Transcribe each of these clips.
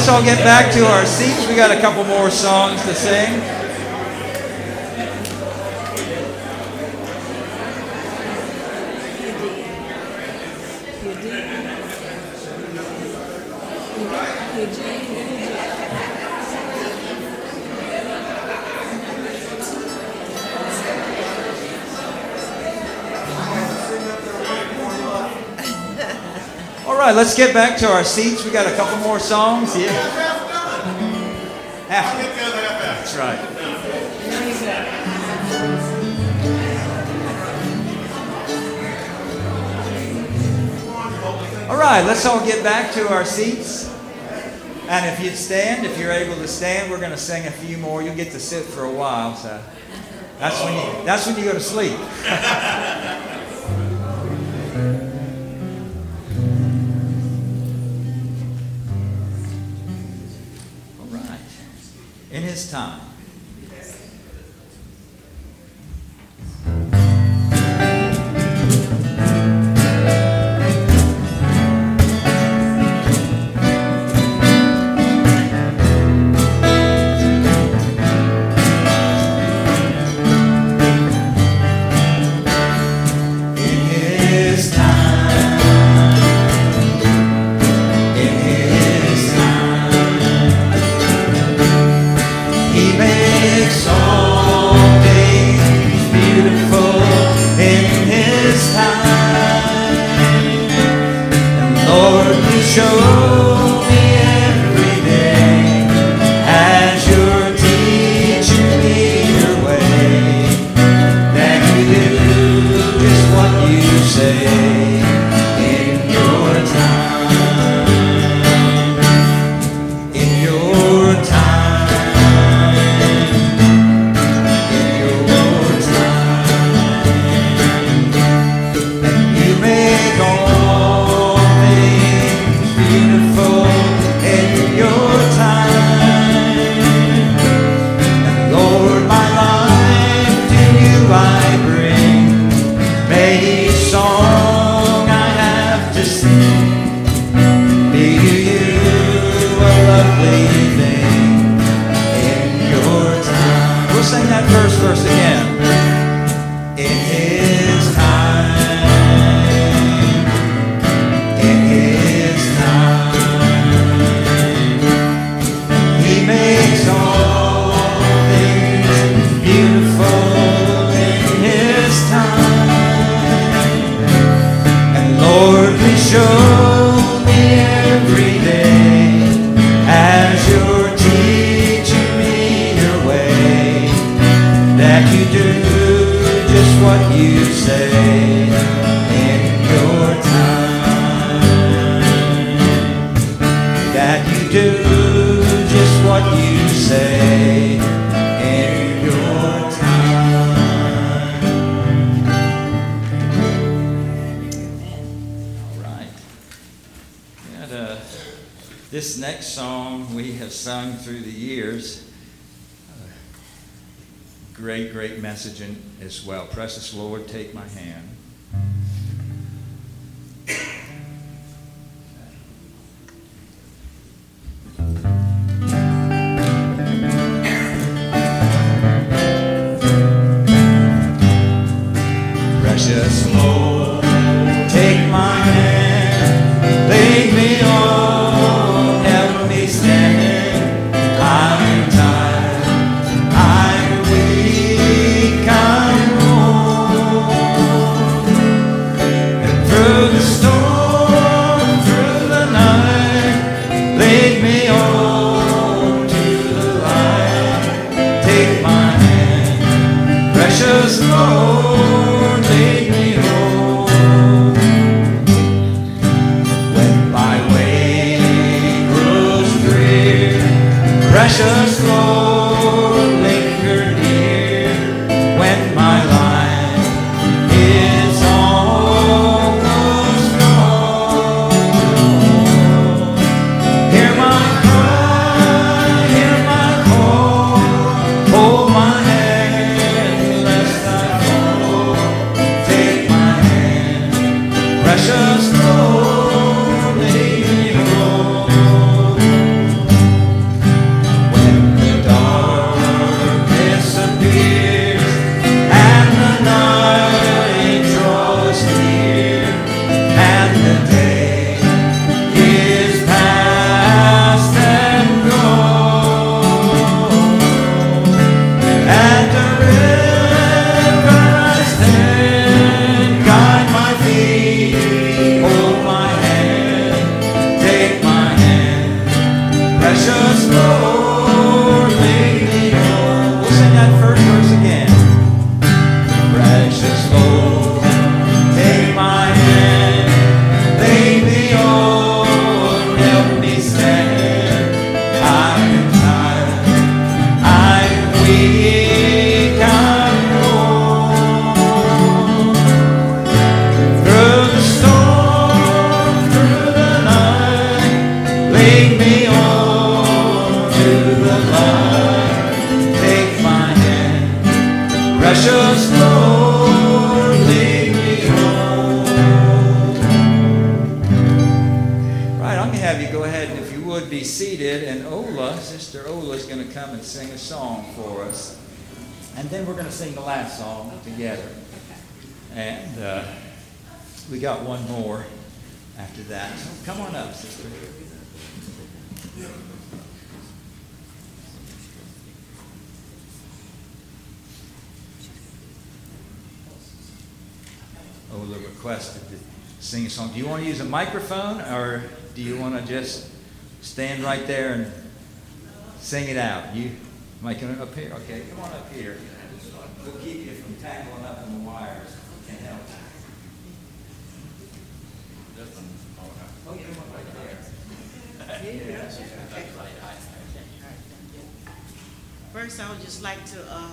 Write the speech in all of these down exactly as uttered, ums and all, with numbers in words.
let's all get back to our seats. We got a couple more songs to sing. All right, let's get back to our seats. We got a couple more songs. Yeah. Half. That's right. All right, let's all get back to our seats. And if you'd stand, if you're able to stand, we're going to sing a few more. You'll get to sit for a while, so that's when you that's when you go to sleep. In His time. This next song we have sung through the years. Uh, great, great message in, as well. Precious Lord, take my hand. Precious Lord, take my hand, lead me on. Precious Lord, linger near when my life is almost gone. Hear my cry, hear my call, hold my hand lest I fall. Take my hand, precious Lord, lead me home. Precious Lord, make me whole. We'll sing that first verse again. Precious Lord, take my hand, lead me on, help me stand. I'm tired, I'm weak, I'm worn. Through the storm, through the night, lead me on to the light. Take my hand, precious Lord, lead me home. Right, I'm going to have you go ahead and, if you would, be seated. And Ola, Sister Ola, is going to come and sing a song for us. And then we're going to sing the last song together. And uh, we got one more after that. So come on up, Sister. Ola requested to sing a song. Do you want to use a microphone, or do you want to just stand right there and sing it out? You making it up here? Okay, come on up here. We'll keep you from tangling up in the wires. Can't help it. Oh, yeah, one right there. First, I would just like to uh,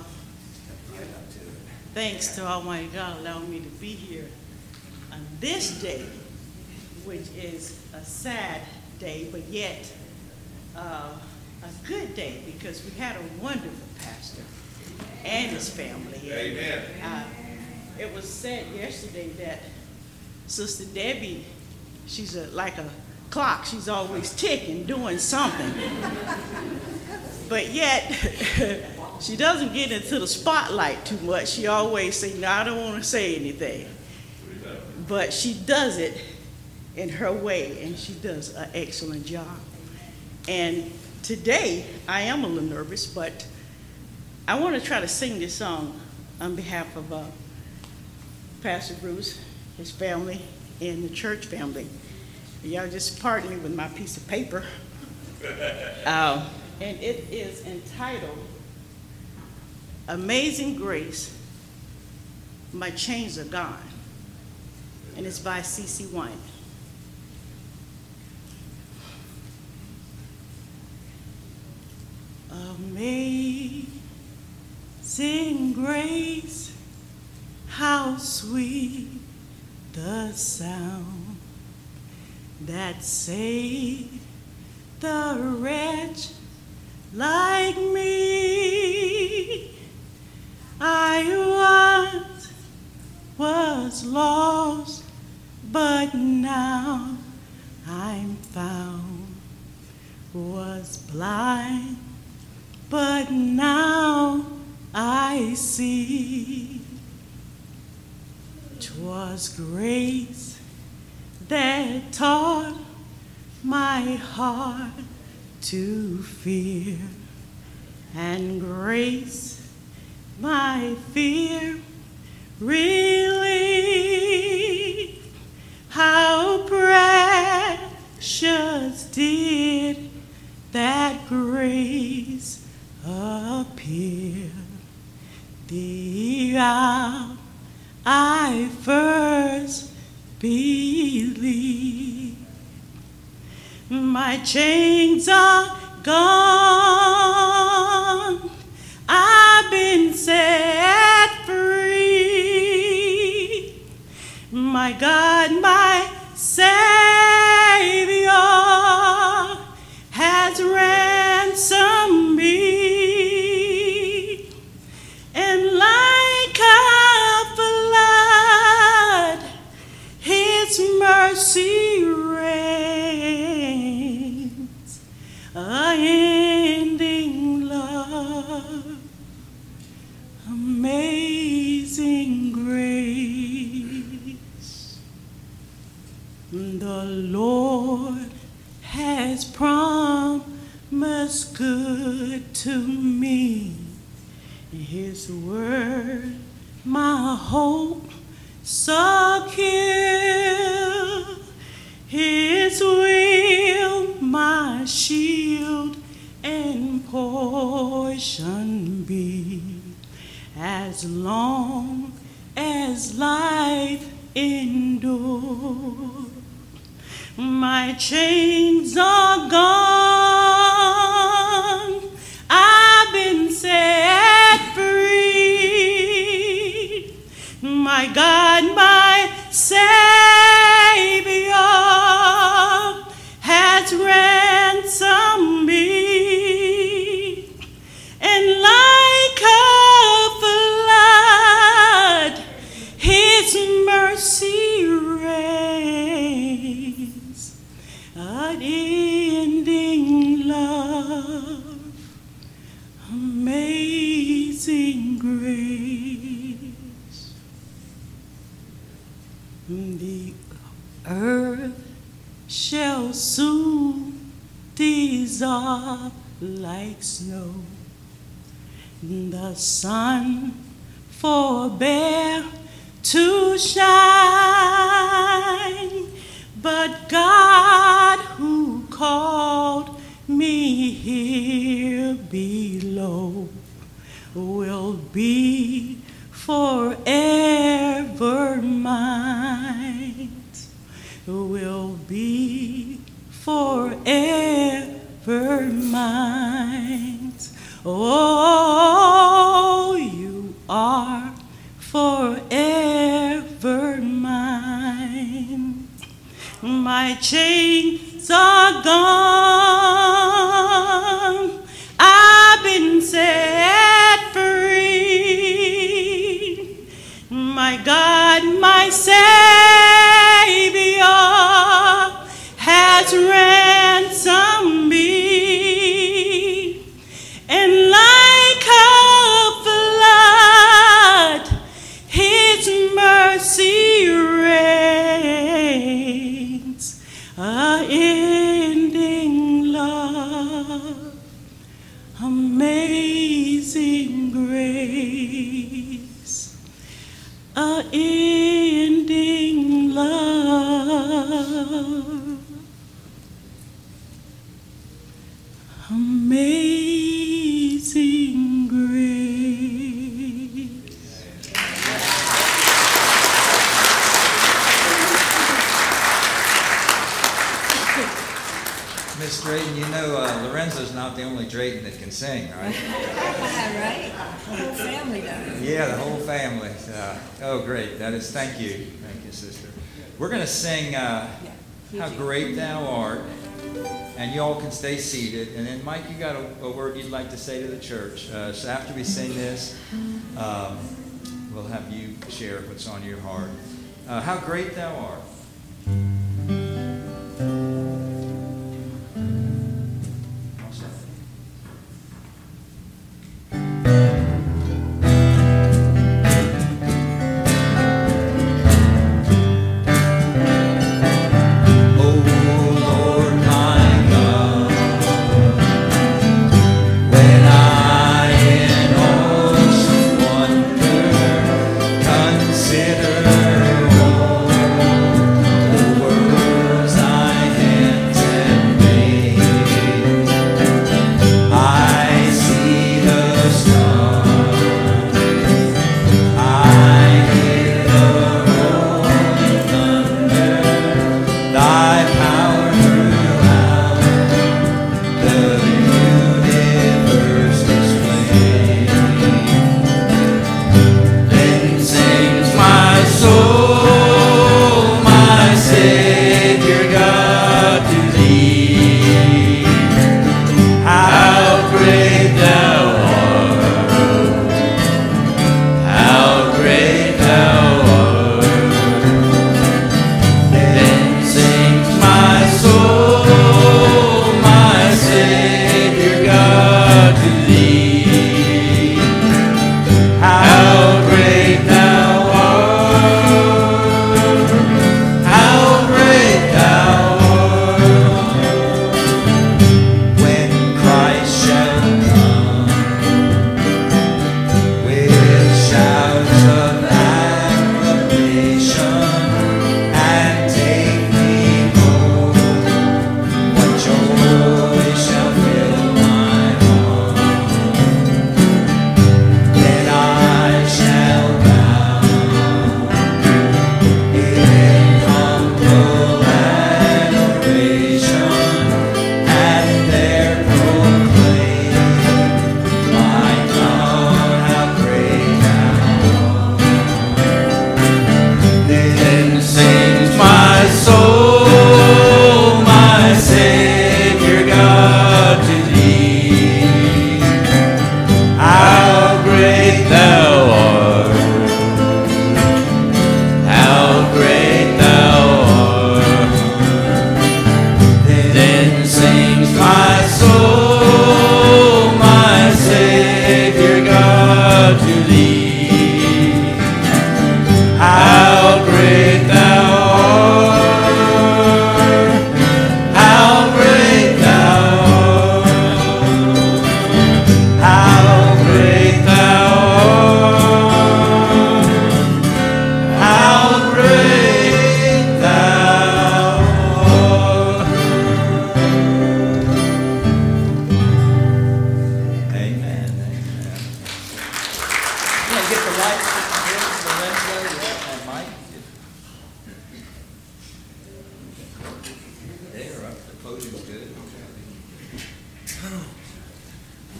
thanks to Almighty God allowing me to be here on this day, which is a sad day, but yet uh, a good day, because we had a wonderful pastor and his family. Amen. Uh, it was said yesterday that Sister Debbie, she's a, like a clock. She's always ticking, doing something. But yet, she doesn't get into the spotlight too much. She always say, no, I don't want to say anything. But she does it in her way, and she does an excellent job. And today, I am a little nervous, but I want to try to sing this song on behalf of uh, Pastor Bruce, his family, and the church family. Y'all just pardon me with my piece of paper. Uh, and it is entitled, Amazing Grace, My Chains Are Gone. And it's by C C Wine. Amazing grace, how sweet the sound that saved the wretch like me. I once was lost, but now I'm found. Was blind, but now I see. 'Twas grace that taught my heart to fear, and grace my fear relieved. How precious did that grace appear the hour I first believed. My chains are gone, I've been set free. My God, my Savior has ransomed me, and like a flood, His mercy reigns, unending love, amazing grace. The Lord has promised good to me. His word, my hope secure. His will, my shield portion be as long as life endures. My chains are gone, I've been set free. My God, my Savior has ransomed me, and like a flood, His mercy reigns, unending love, amazing grace. The earth shall soon dissolve like snow, the sun forbear to shine, but God who called me here below will be forever mine, will be forever mine. Oh, you are forever mine. My chains are gone, I've been set free. My God, my Savior has ransomed me, and like a flood, His mercy reigns, unending love, amazing grace, unending love, amazing grace. Miss Drayton, you know uh, Lorenzo's not the only Drayton that can sing, right? Right? The whole family does. Yeah, the whole family. Uh, oh, great. That is, thank you. Thank you, sister. We're going to sing uh, How Great Thou Art, and you all can stay seated. And then, Mike, you got a, a word you'd like to say to the church. Uh, so after we sing this, um, we'll have you share what's on your heart. Uh, how great thou art. Consider all the words I have.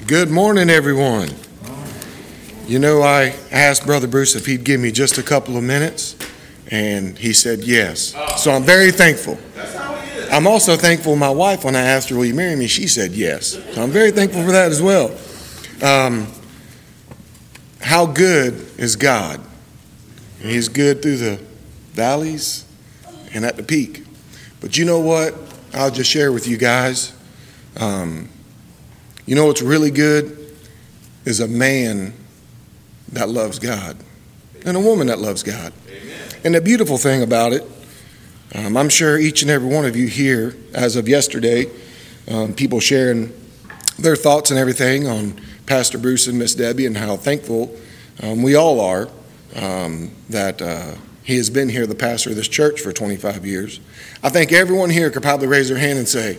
Good morning, everyone. You know, I asked Brother Bruce if he'd give me just a couple of minutes, and he said yes. So I'm very thankful. I'm also thankful my wife, when I asked her, will you marry me, she said yes. So I'm very thankful for that as well. Um, how good is God? He's good through the valleys and at the peak. But you know what? I'll just share with you guys. Um, you know what's really good is a man that loves God and a woman that loves God. Amen. And the beautiful thing about it, um, I'm sure each and every one of you here, as of yesterday, um, people sharing their thoughts and everything on Pastor Bruce and Miss Debbie and how thankful um, we all are um, that uh, he has been here, the pastor of this church, for twenty-five years. I think everyone here could probably raise their hand and say,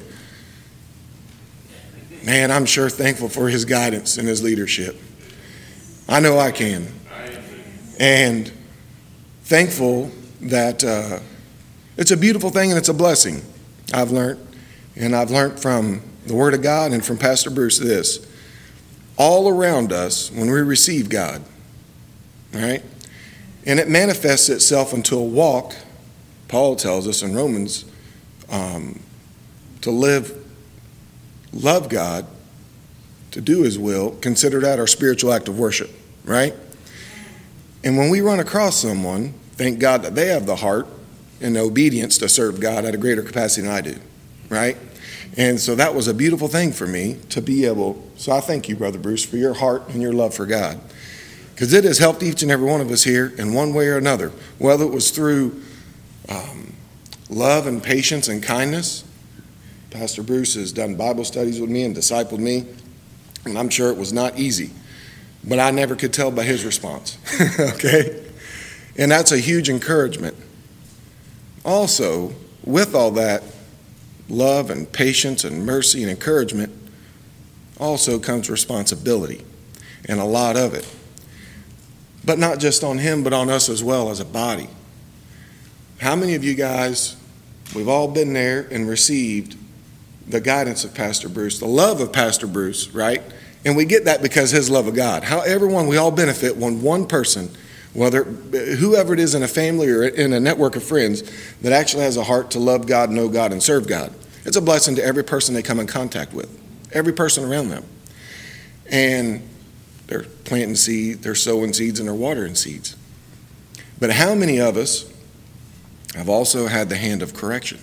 man, I'm sure thankful for his guidance and his leadership. I know I can. And thankful that uh, it's a beautiful thing and it's a blessing, I've learned. And I've learned from the Word of God and from Pastor Bruce this. All around us, when we receive God, right, and it manifests itself into a walk, Paul tells us in Romans, um, to live, love God, to do his will, consider that our spiritual act of worship, right? And when we run across someone, thank God that they have the heart and the obedience to serve God at a greater capacity than I do, right? And so that was a beautiful thing for me to be able, so I thank you, Brother Bruce, for your heart and your love for God. Because it has helped each and every one of us here in one way or another, whether it was through um, love and patience and kindness. Pastor Bruce has done Bible studies with me and discipled me, and I'm sure it was not easy, but I never could tell by his response, okay? And that's a huge encouragement. Also, with all that love and patience and mercy and encouragement, also comes responsibility, and a lot of it. But not just on him, but on us as well as a body. How many of you guys, we've all been there and received the guidance of Pastor Bruce, the love of Pastor Bruce, right? And we get that because his love of God. How everyone, we all benefit when one person, whether whoever it is in a family or in a network of friends, that actually has a heart to love God, know God, and serve God. It's a blessing to every person they come in contact with, every person around them. And they're planting seeds, they're sowing seeds, and they're watering seeds. But how many of us have also had the hand of correction?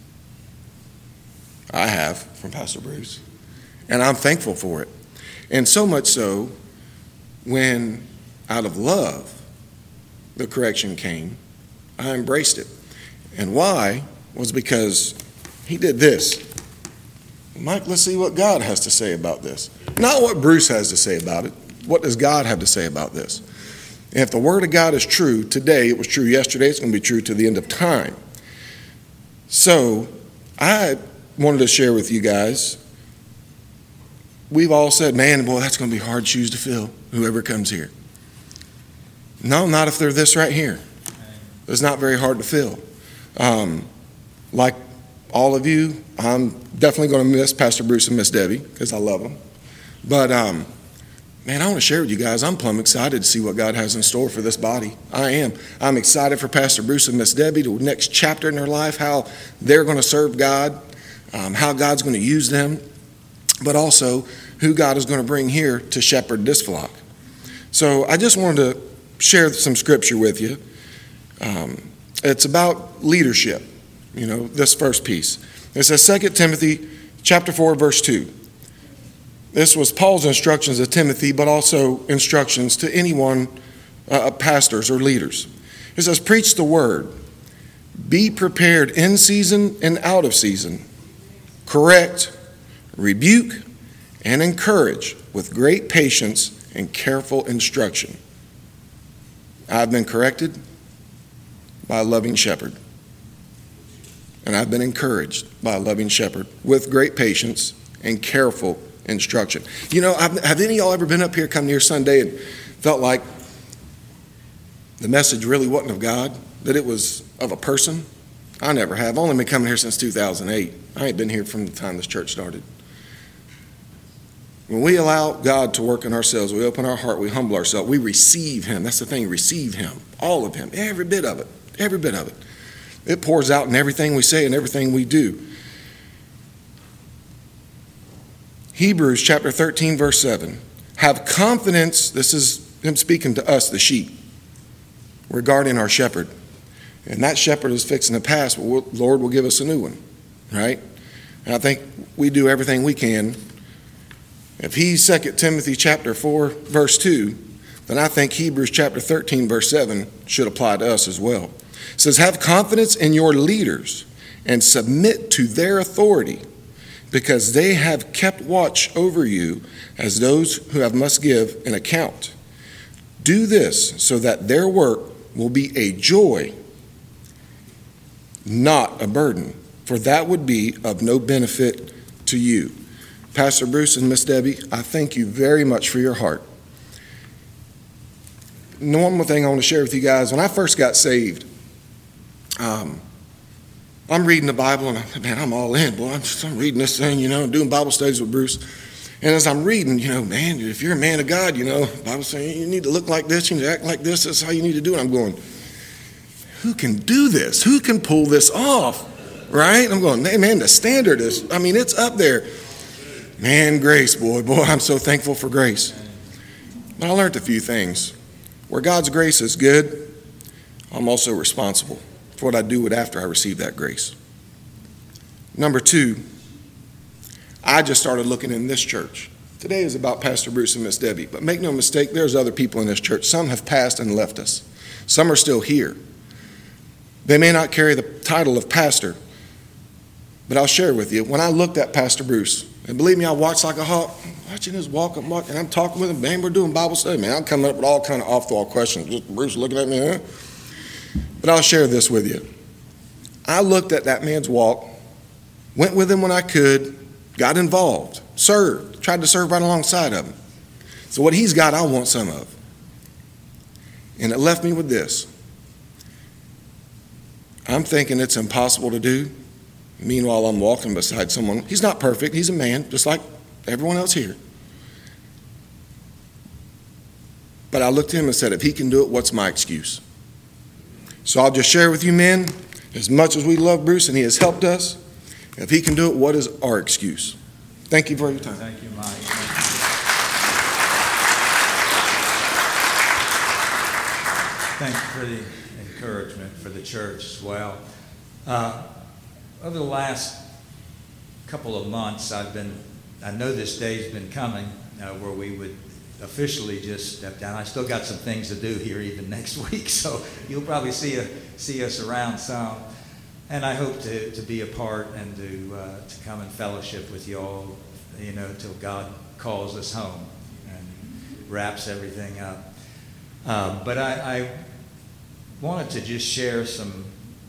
I have, from Pastor Bruce. And I'm thankful for it. And so much so, when out of love the correction came, I embraced it. And why was because he did this. Mike, let's see what God has to say about this. Not what Bruce has to say about it. What does God have to say about this? And if the Word of God is true today, it was true yesterday, it's going to be true to the end of time. So I wanted to share with you guys, we've all said, man, boy, that's going to be hard shoes to fill, whoever comes here. No, not if they're this right here. It's not very hard to fill. Um, like all of you, I'm definitely going to miss Pastor Bruce and Miss Debbie because I love them. But, um, man, I want to share with you guys, I'm plumb excited to see what God has in store for this body. I am. I'm excited for Pastor Bruce and Miss Debbie, the next chapter in their life, how they're going to serve God, um, how God's going to use them, but also who God is going to bring here to shepherd this flock. So I just wanted to share some scripture with you. Um, it's about leadership, you know, this first piece. It says Second Timothy chapter four, verse two. This was Paul's instructions to Timothy, but also instructions to anyone, uh, pastors or leaders. It says, preach the word. Be prepared in season and out of season. Correct, rebuke, and encourage with great patience and careful instruction. I've been corrected by a loving shepherd. And I've been encouraged by a loving shepherd with great patience and careful instruction. You know, I've, have any of y'all ever been up here come near Sunday and felt like the message really wasn't of God, that it was of a person? I never have. I've only been coming here since two thousand eight. I ain't been here from the time this church started. When we allow God to work in ourselves, we open our heart, we humble ourselves, we receive him. That's the thing, receive him. All of him, every bit of it, every bit of it. It pours out in everything we say and everything we do. Hebrews chapter thirteen, verse seven. Have confidence, this is him speaking to us, the sheep, regarding our shepherd. And that shepherd is fixing to pass, but we'll, Lord will give us a new one, right? And I think we do everything we can. If he's Second Timothy chapter four, verse two, then I think Hebrews chapter thirteen, verse seven should apply to us as well. It says, have confidence in your leaders and submit to their authority, because they have kept watch over you as those who have must give an account. Do this so that their work will be a joy, not a burden, for that would be of no benefit to you. Pastor Bruce and Miss Debbie, I thank you very much for your heart. One more thing I want to share with you guys. When I first got saved, um, I'm reading the Bible, and I, man, I'm all in, boy. I'm, just, I'm reading this thing, you know, doing Bible studies with Bruce. And as I'm reading, you know, man, if you're a man of God, you know, the Bible's saying you need to look like this, you need to act like this, that's how you need to do it. I'm going, who can do this? Who can pull this off, right? I'm going, man, man, the standard is, I mean, it's up there. Man, grace, boy, boy, I'm so thankful for grace. But I learned a few things. Where God's grace is good, I'm also responsible for what I do with after I receive that grace. Number two, I just started looking in this church. Today is about Pastor Bruce and Miss Debbie, but make no mistake, there's other people in this church. Some have passed and left us. Some are still here. They may not carry the title of pastor, but I'll share with you. When I looked at Pastor Bruce, and believe me, I watched like a hawk, watching his walk and walk, and I'm talking with him, man, we're doing Bible study, man. I'm coming up with all kind of off-the-wall questions. Just Bruce looking at me, huh? But I'll share this with you. I looked at that man's walk, went with him when I could, got involved, served, tried to serve right alongside of him. So what he's got, I want some of. And it left me with this. I'm thinking it's impossible to do. Meanwhile, I'm walking beside someone. He's not perfect. He's a man, just like everyone else here. But I looked at him and said, if he can do it, what's my excuse? So I'll just share with you, men, as much as we love Bruce and he has helped us, if he can do it, what is our excuse? Thank you for your time. Thank you, Mike. Thank you for the encouragement for the church as well. Uh, over the last couple of months, I've been, I know this day's been coming uh, where we would officially just step down. I still got some things to do here even next week, so you'll probably see a, see us around some. And I hope to, to be a part and to uh, to come and fellowship with you all, you know, till God calls us home and wraps everything up. Um, but I, I wanted to just share some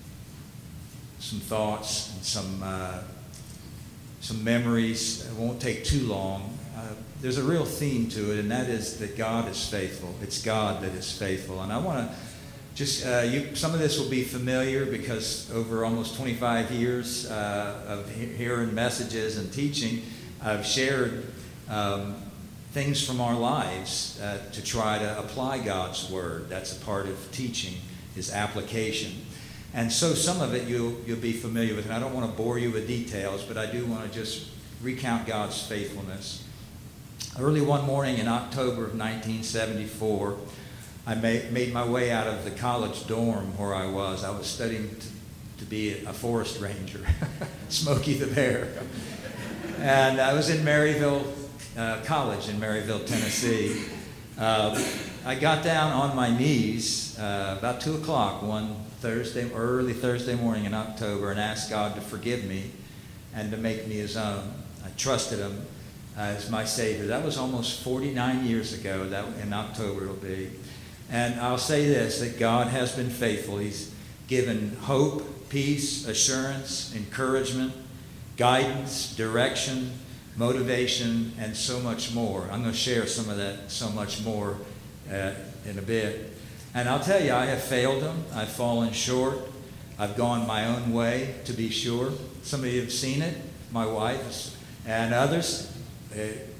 some thoughts and some uh, some memories. It won't take too long. Uh, there's a real theme to it, and that is that God is faithful. It's God that is faithful. And I want to just, uh, you, some of this will be familiar because over almost twenty-five years uh, of he- hearing messages and teaching, I've shared um, things from our lives uh, to try to apply God's Word. That's a part of teaching, is application. And so some of it you'll, you'll be familiar with. And I don't want to bore you with details, but I do want to just recount God's faithfulness. Early one morning in October of nineteen seventy-four, I made, made my way out of the college dorm where I was. I was studying to, to be a forest ranger, Smokey the Bear. And I was in Maryville uh, College in Maryville, Tennessee. Uh, I got down on my knees uh, about two o'clock one Thursday, early Thursday morning in October, and asked God to forgive me and to make me His own. I trusted Him as my Savior. That was almost forty-nine years ago. That in October it'll be. And I'll say this, that God has been faithful. He's given hope, peace, assurance, encouragement, guidance, direction, motivation, and so much more. I'm going to share some of that so much more uh, in a bit. And I'll tell you, I have failed Him. I've fallen short. I've gone my own way, to be sure. Some of you have seen it, my wife and others. Uh,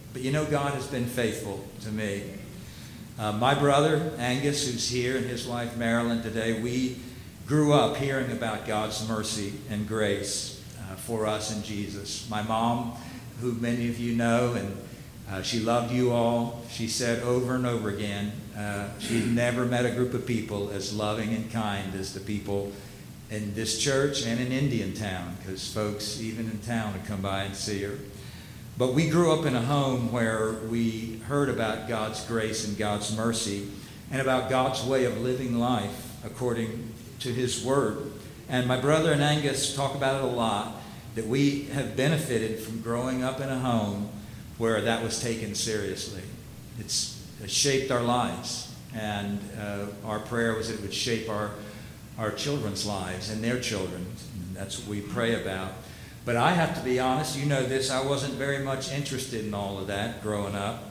but you know, God has been faithful to me. Uh, my brother, Angus, who's here, and his wife, Marilyn, today, we grew up hearing about God's mercy and grace uh, for us in Jesus. My mom, who many of you know, and uh, she loved you all, she said over and over again, uh, she'd never met a group of people as loving and kind as the people in this church and in Indiantown, because folks even in town would come by and see her. But we grew up in a home where we heard about God's grace and God's mercy and about God's way of living life according to his word. And my brother and Angus talk about it a lot, that we have benefited from growing up in a home where that was taken seriously. It's, it shaped our lives, and uh, our prayer was that it would shape our, our children's lives and their children. And that's what we pray about. But I have to be honest, you know this, I wasn't very much interested in all of that growing up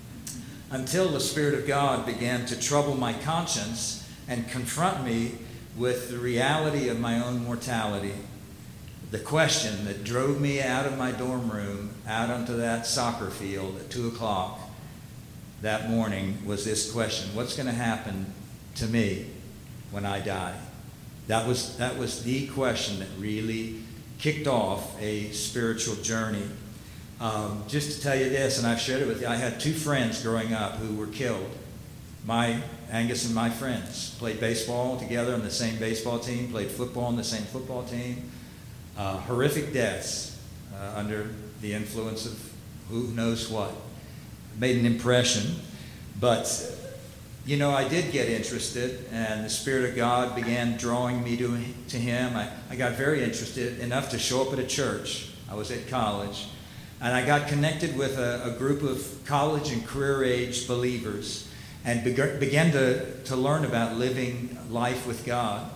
until the Spirit of God began to trouble my conscience and confront me with the reality of my own mortality. The question that drove me out of my dorm room, out onto that soccer field at two o'clock that morning was this question: what's going to happen to me when I die? That was, that was the question that really kicked off a spiritual journey. Um, just to tell you this, and I've shared it with you, I had two friends growing up who were killed. My Angus and my friends played baseball together on the same baseball team, played football on the same football team. Uh, horrific deaths uh, under the influence of who knows what. Made an impression. But, you know, I did get interested, and the Spirit of God began drawing me to, to him. I, I got very interested enough to show up at a church. I was at college. And I got connected with a, a group of college and career-age believers and beg- began to, to learn about living life with God.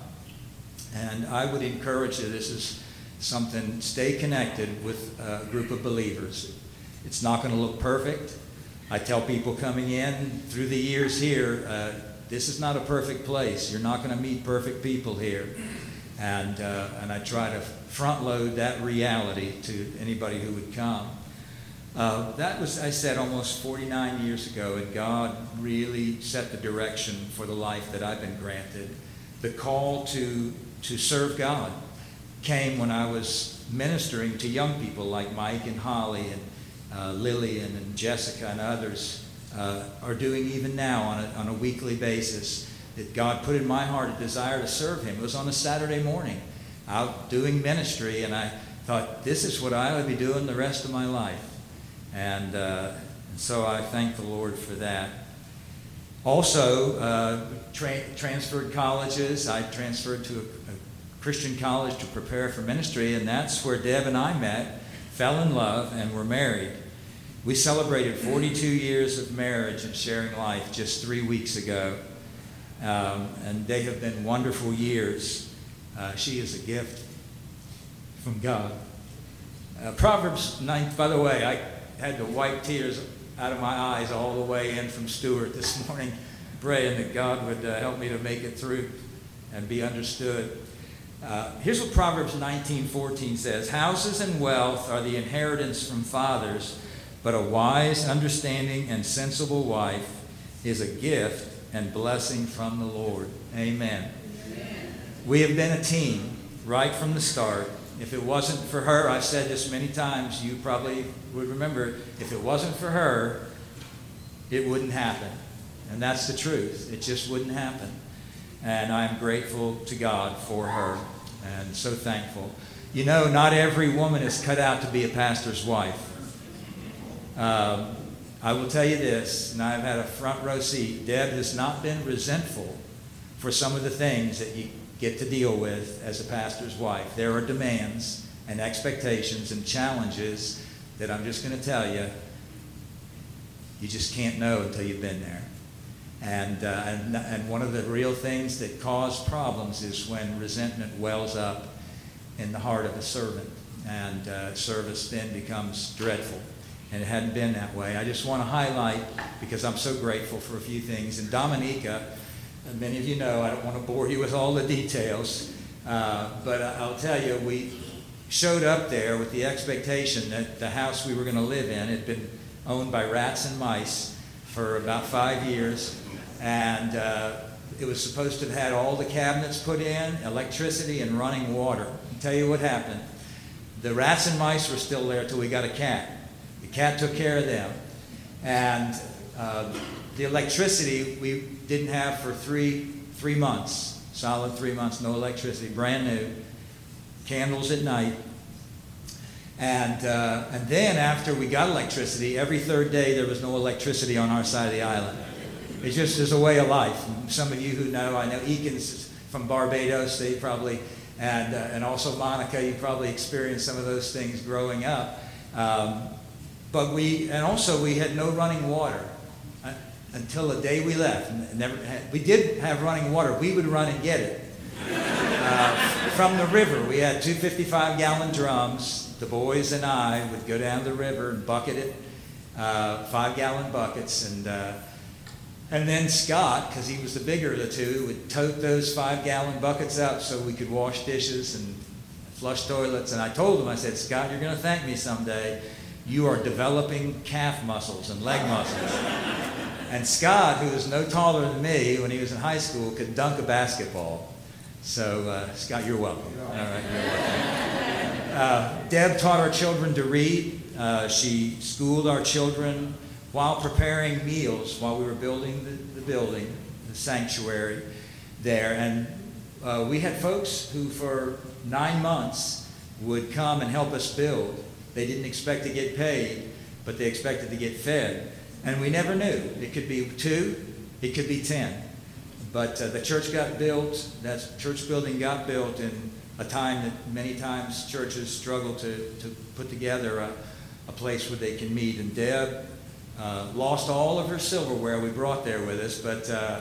And I would encourage you, this is something, stay connected with a group of believers. It's not going to look perfect. I tell people coming in through the years here, uh, this is not a perfect place. You're not going to meet perfect people here. And, uh, and I try to front load that reality to anybody who would come. Uh, that was, I said, almost forty-nine years ago, and God really set the direction for the life that I've been granted. The call to, to serve God came when I was ministering to young people like Mike and Holly and uh, Lillian and Jessica and others uh, are doing even now on a, on a weekly basis. That God put in my heart a desire to serve him. It was on a Saturday morning, out doing ministry, and I thought, this is what I would be doing the rest of my life. And, uh, and so I thank the Lord for that. Also, uh, tra- transferred colleges. I transferred to a, a Christian college to prepare for ministry, and that's where Deb and I met, fell in love, and were married. We celebrated forty-two years of marriage and sharing life just three weeks ago. Um, and they have been wonderful years. Uh, she is a gift from God. Uh, Proverbs nine, by the way, I had to wipe tears out of my eyes all the way in from Stewart this morning, praying that God would uh, help me to make it through and be understood. Uh, here's what Proverbs nineteen fourteen says: houses and wealth are the inheritance from fathers, but a wise, understanding, and sensible wife is a gift and blessing from the Lord. Amen. Amen. We have been a team right from the start. If it wasn't for her, I've said this many times, you probably would remember, if it wasn't for her, it wouldn't happen. And that's the truth. It just wouldn't happen. And I'm grateful to God for her and so thankful. You know, not every woman is cut out to be a pastor's wife. Um, I will tell you this, and I've had a front row seat. Deb has not been resentful for some of the things that you get to deal with as a pastor's wife. There are demands and expectations and challenges that I'm just going to tell you, you just can't know until you've been there. And, uh, and, and one of the real things that cause problems is when resentment wells up in the heart of a servant, and uh, service then becomes dreadful. And it hadn't been that way. I just want to highlight, because I'm so grateful for a few things. And Dominica, many of you know, I don't want to bore you with all the details, uh, but I'll tell you, we showed up there with the expectation that the house we were going to live in had been owned by rats and mice for about five years. And uh, it was supposed to have had all the cabinets put in, electricity, and running water. I'll tell you what happened. The rats and mice were still there till we got a cat. The cat took care of them. And uh, the electricity we didn't have for three, three months, solid three months, no electricity, brand new, candles at night. And, uh, and then after we got electricity, every third day there was no electricity on our side of the island. It just is a way of life. And some of you who know, I know Eakins from Barbados, they probably, and, uh, and also Monica, you probably experienced some of those things growing up. Um, but we, and also we had no running water uh, until the day we left. Never had, we did have running water. We would run and get it. Uh, from the river, we had two fifty-five gallon drums. The boys and I would go down the river and bucket it, uh, five gallon buckets, and uh, and then Scott, because he was the bigger of the two, would tote those five gallon buckets up so we could wash dishes and flush toilets. And I told him, I said, Scott, you're going to thank me someday. You are developing calf muscles and leg muscles. And Scott, who was no taller than me when he was in high school, could dunk a basketball. So, uh, Scott, you're welcome. All right, you're welcome. Uh, Deb taught our children to read. Uh, she schooled our children while preparing meals while we were building the, the building, the sanctuary there. And uh, we had folks who for nine months would come and help us build. They didn't expect to get paid, but they expected to get fed. And we never knew. It could be two, it could be ten. But uh, the church got built, that church building got built in a time that many times churches struggle to, to put together a, a place where they can meet. And Deb uh, lost all of her silverware we brought there with us, but uh,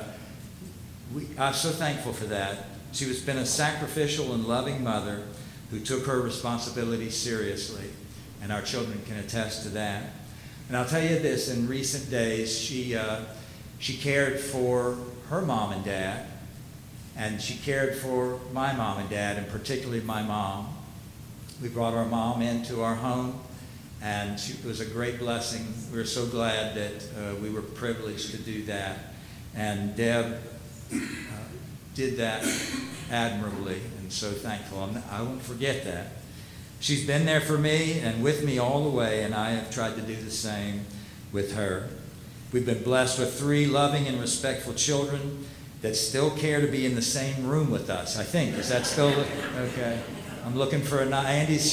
we, I'm so thankful for that. She has been a sacrificial and loving mother who took her responsibility seriously, and our children can attest to that. And I'll tell you this, in recent days, she, uh, she cared for her mom and dad, and she cared for my mom and dad, and particularly my mom. We brought our mom into our home, and she, it was a great blessing. We were so glad that uh, we were privileged to do that. And Deb uh, did that admirably, and so thankful. And I won't forget that. She's been there for me and with me all the way, and I have tried to do the same with her. We've been blessed with three loving and respectful children that still care to be in the same room with us, I think. Is that still, okay? I'm looking for a, Andy's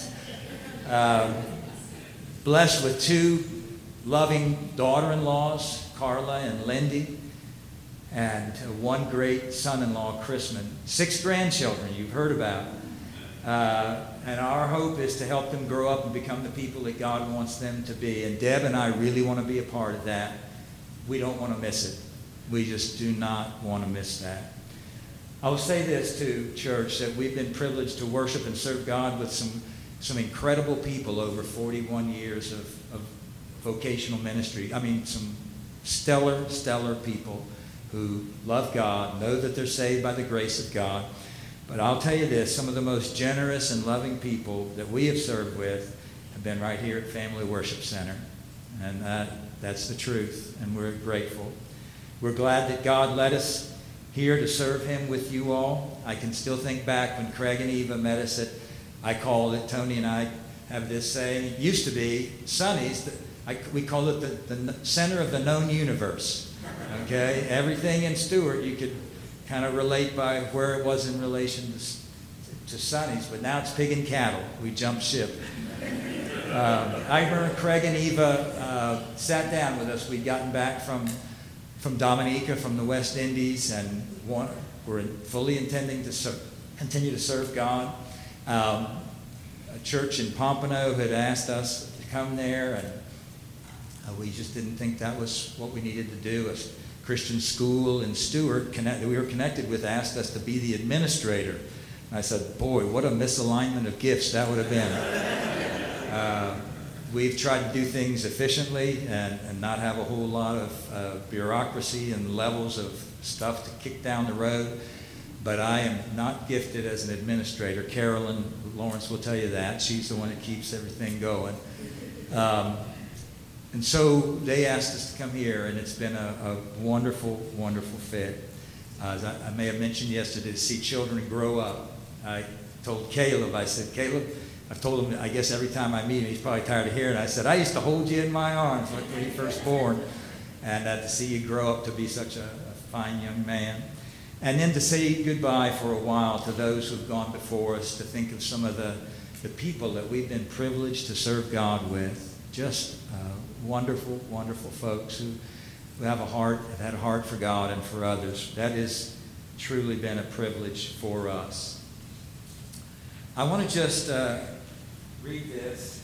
um, blessed with two loving daughter-in-laws, Carla and Lindy, and one great son-in-law, Chrisman. Six grandchildren you've heard about. Uh, and our hope is to help them grow up and become the people that God wants them to be. And Deb and I really want to be a part of that. We don't want to miss it. We just do not want to miss that. I will say this to church, that we've been privileged to worship and serve God with some, some incredible people over forty-one years of, of vocational ministry. I mean, some stellar, stellar people who love God, know that they're saved by the grace of God. But I'll tell you this, some of the most generous and loving people that we have served with have been right here at Family Worship Center. And that, that's the truth, and we're grateful. We're glad that God led us here to serve him with you all. I can still think back when Craig and Eva met us at, I called it, Tony and I have this saying, it used to be Sonny's, I, we call it the, the center of the known universe. Okay? Everything in Stewart you could kind of relate by where it was in relation to, to Sonny's, but now it's pig and cattle. We jumped ship. Um, I remember Craig and Eva uh, sat down with us. We'd gotten back from from Dominica, from the West Indies, and one, were fully intending to ser- continue to serve God. Um, a church in Pompano had asked us to come there, and uh, we just didn't think that was what we needed to do. A Christian school in Stewart connect, that we were connected with asked us to be the administrator. And I said, boy, what a misalignment of gifts that would have been. Uh, we've tried to do things efficiently and, and not have a whole lot of uh, bureaucracy and levels of stuff to kick down the road. But I am not gifted as an administrator. Carolyn Lawrence will tell you that. She's the one that keeps everything going. Um, and so they asked us to come here, and it's been a, a wonderful, wonderful fit. Uh, as I, I may have mentioned yesterday, to see children grow up. I told Caleb, I said, Caleb, I've told him, I guess every time I meet him, he's probably tired of hearing it. I said, I used to hold you in my arms like when you first born. And uh, to see you grow up to be such a, a fine young man. And then to say goodbye for a while to those who've gone before us, to think of some of the, the people that we've been privileged to serve God with. Just uh, wonderful, wonderful folks who, who have a heart, have had a heart for God and for others. That has truly been a privilege for us. I want to just uh, read this.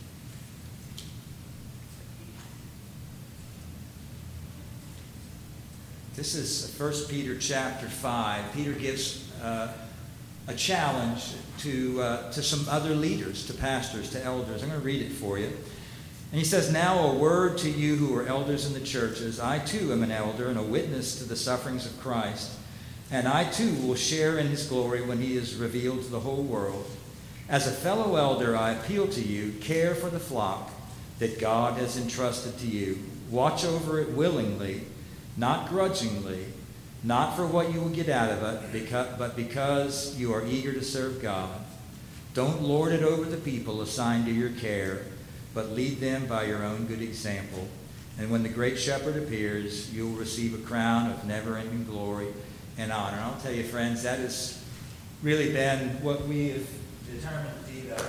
This is First Peter chapter five. Peter gives uh, a challenge to, uh, to some other leaders, to pastors, to elders. I'm going to read it for you. And he says, now a word to you who are elders in the churches. I too am an elder and a witness to the sufferings of Christ. And I too will share in his glory when he is revealed to the whole world. As a fellow elder, I appeal to you, care for the flock that God has entrusted to you. Watch over it willingly, not grudgingly, not for what you will get out of it, because, but because you are eager to serve God. Don't lord it over the people assigned to your care, but lead them by your own good example. And when the great shepherd appears, you will receive a crown of never-ending glory and honor. And I'll tell you, friends, that has really been what we have determined to be the,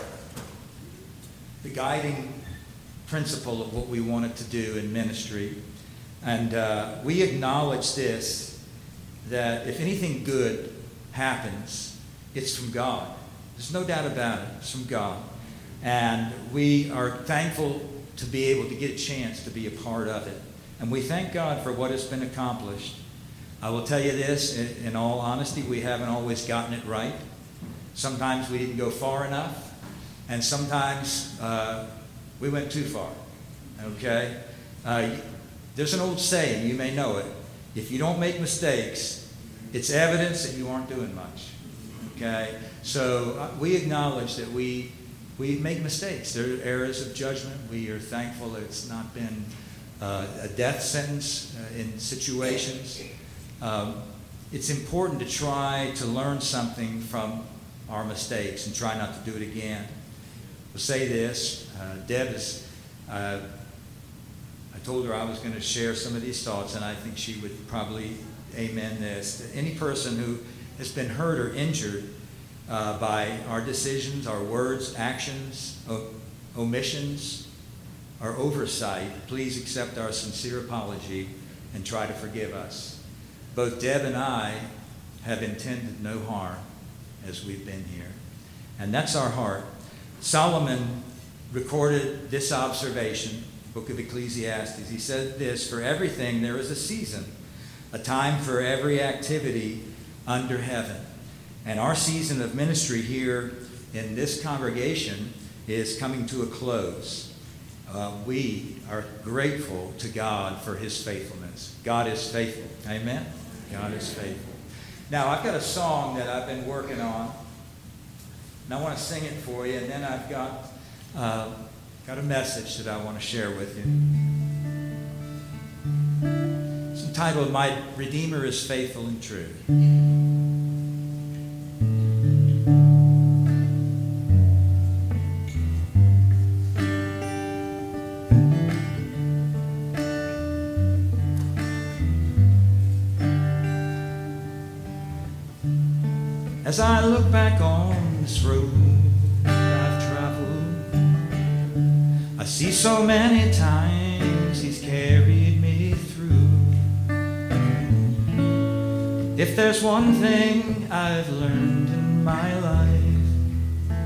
the guiding principle of what we wanted to do in ministry. And uh, we acknowledge this, that if anything good happens, it's from God. There's no doubt about it. It's from God. And we are thankful to be able to get a chance to be a part of it. And we thank God for what has been accomplished. I will tell you this, in, in all honesty, we haven't always gotten it right. Sometimes we didn't go far enough. And sometimes uh, we went too far. Okay? Uh, There's an old saying, you may know it. If you don't make mistakes, it's evidence that you aren't doing much. Okay? So uh, we acknowledge that we we make mistakes. There are errors of judgment. We are thankful that it's not been uh, a death sentence uh, in situations. Um, it's important to try to learn something from our mistakes and try not to do it again. We'll say this. Uh, Deb is... Uh, I told her I was going to share some of these thoughts, and I think she would probably amen this. Any person who has been hurt or injured uh, by our decisions, our words, actions, o- omissions, or oversight, please accept our sincere apology and try to forgive us. Both Deb and I have intended no harm as we've been here. And that's our heart. Solomon recorded this observation, Book of Ecclesiastes. He said this, for everything there is a season, a time for every activity under heaven. And our season of ministry here in this congregation is coming to a close. Uh, we are grateful to God for his faithfulness. God is faithful. Amen? God is faithful. Now, I've got a song that I've been working on, and I want to sing it for you, and then I've got... Uh, Got a message that I want to share with you. It's entitled, My Redeemer is Faithful and True. As I look back on this road I've traveled, I see so many times he's carried me through. If there's one thing I've learned in my life,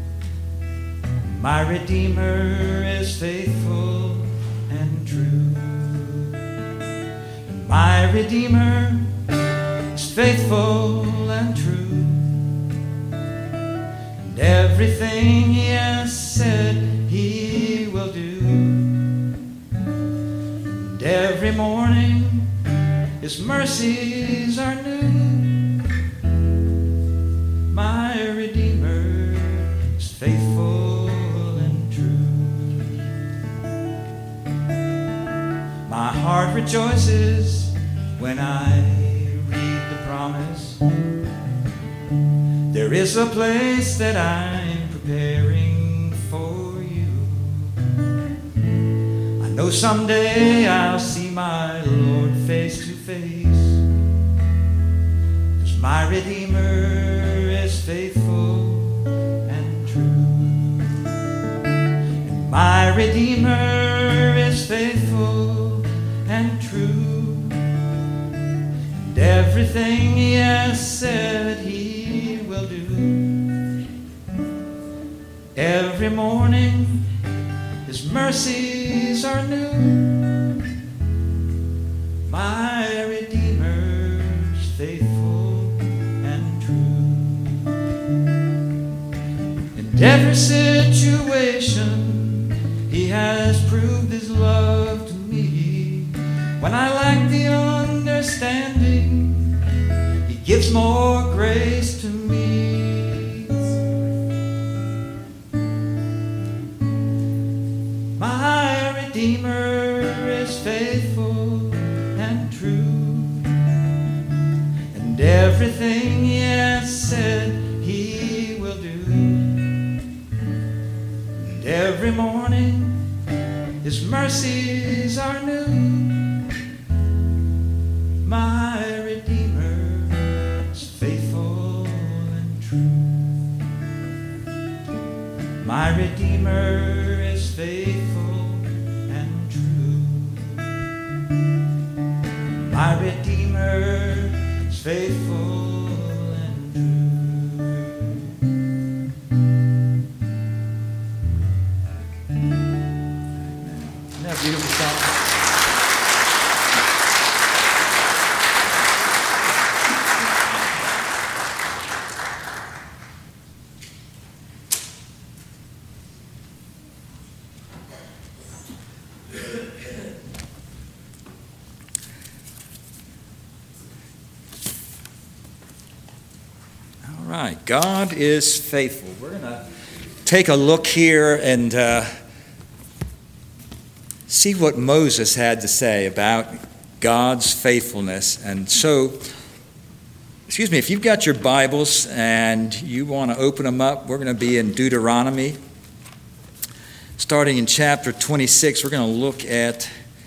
my Redeemer is faithful and true. And my Redeemer is faithful and true. And everything he has said he will do. And every morning his mercies are new. My Redeemer is faithful and true. My heart rejoices when I read the promise. There is a place that I'm preparing for you. I know someday I'll see my Lord face to face, 'cause my Redeemer is faithful and true. And my Redeemer is faithful and true. And everything he has said he will do. Every morning his mercies are new. My Redeemer's faithful and true. In every situation he has proved his love to me. When I lack the understanding, he gives more grace to me. My Redeemer is faithful and true, and everything he has said he will do. And every morning his mercies are new. My Redeemer is faithful and true. My Redeemer is faithful and true. My Redeemer is faithful and true. Isn't that a beautiful song? All right, God is faithful. We're going to take a look here and uh, see what Moses had to say about God's faithfulness. And so, excuse me, if you've got your Bibles and you want to open them up, we're going to be in Deuteronomy. Starting in chapter twenty-six, we're going to look at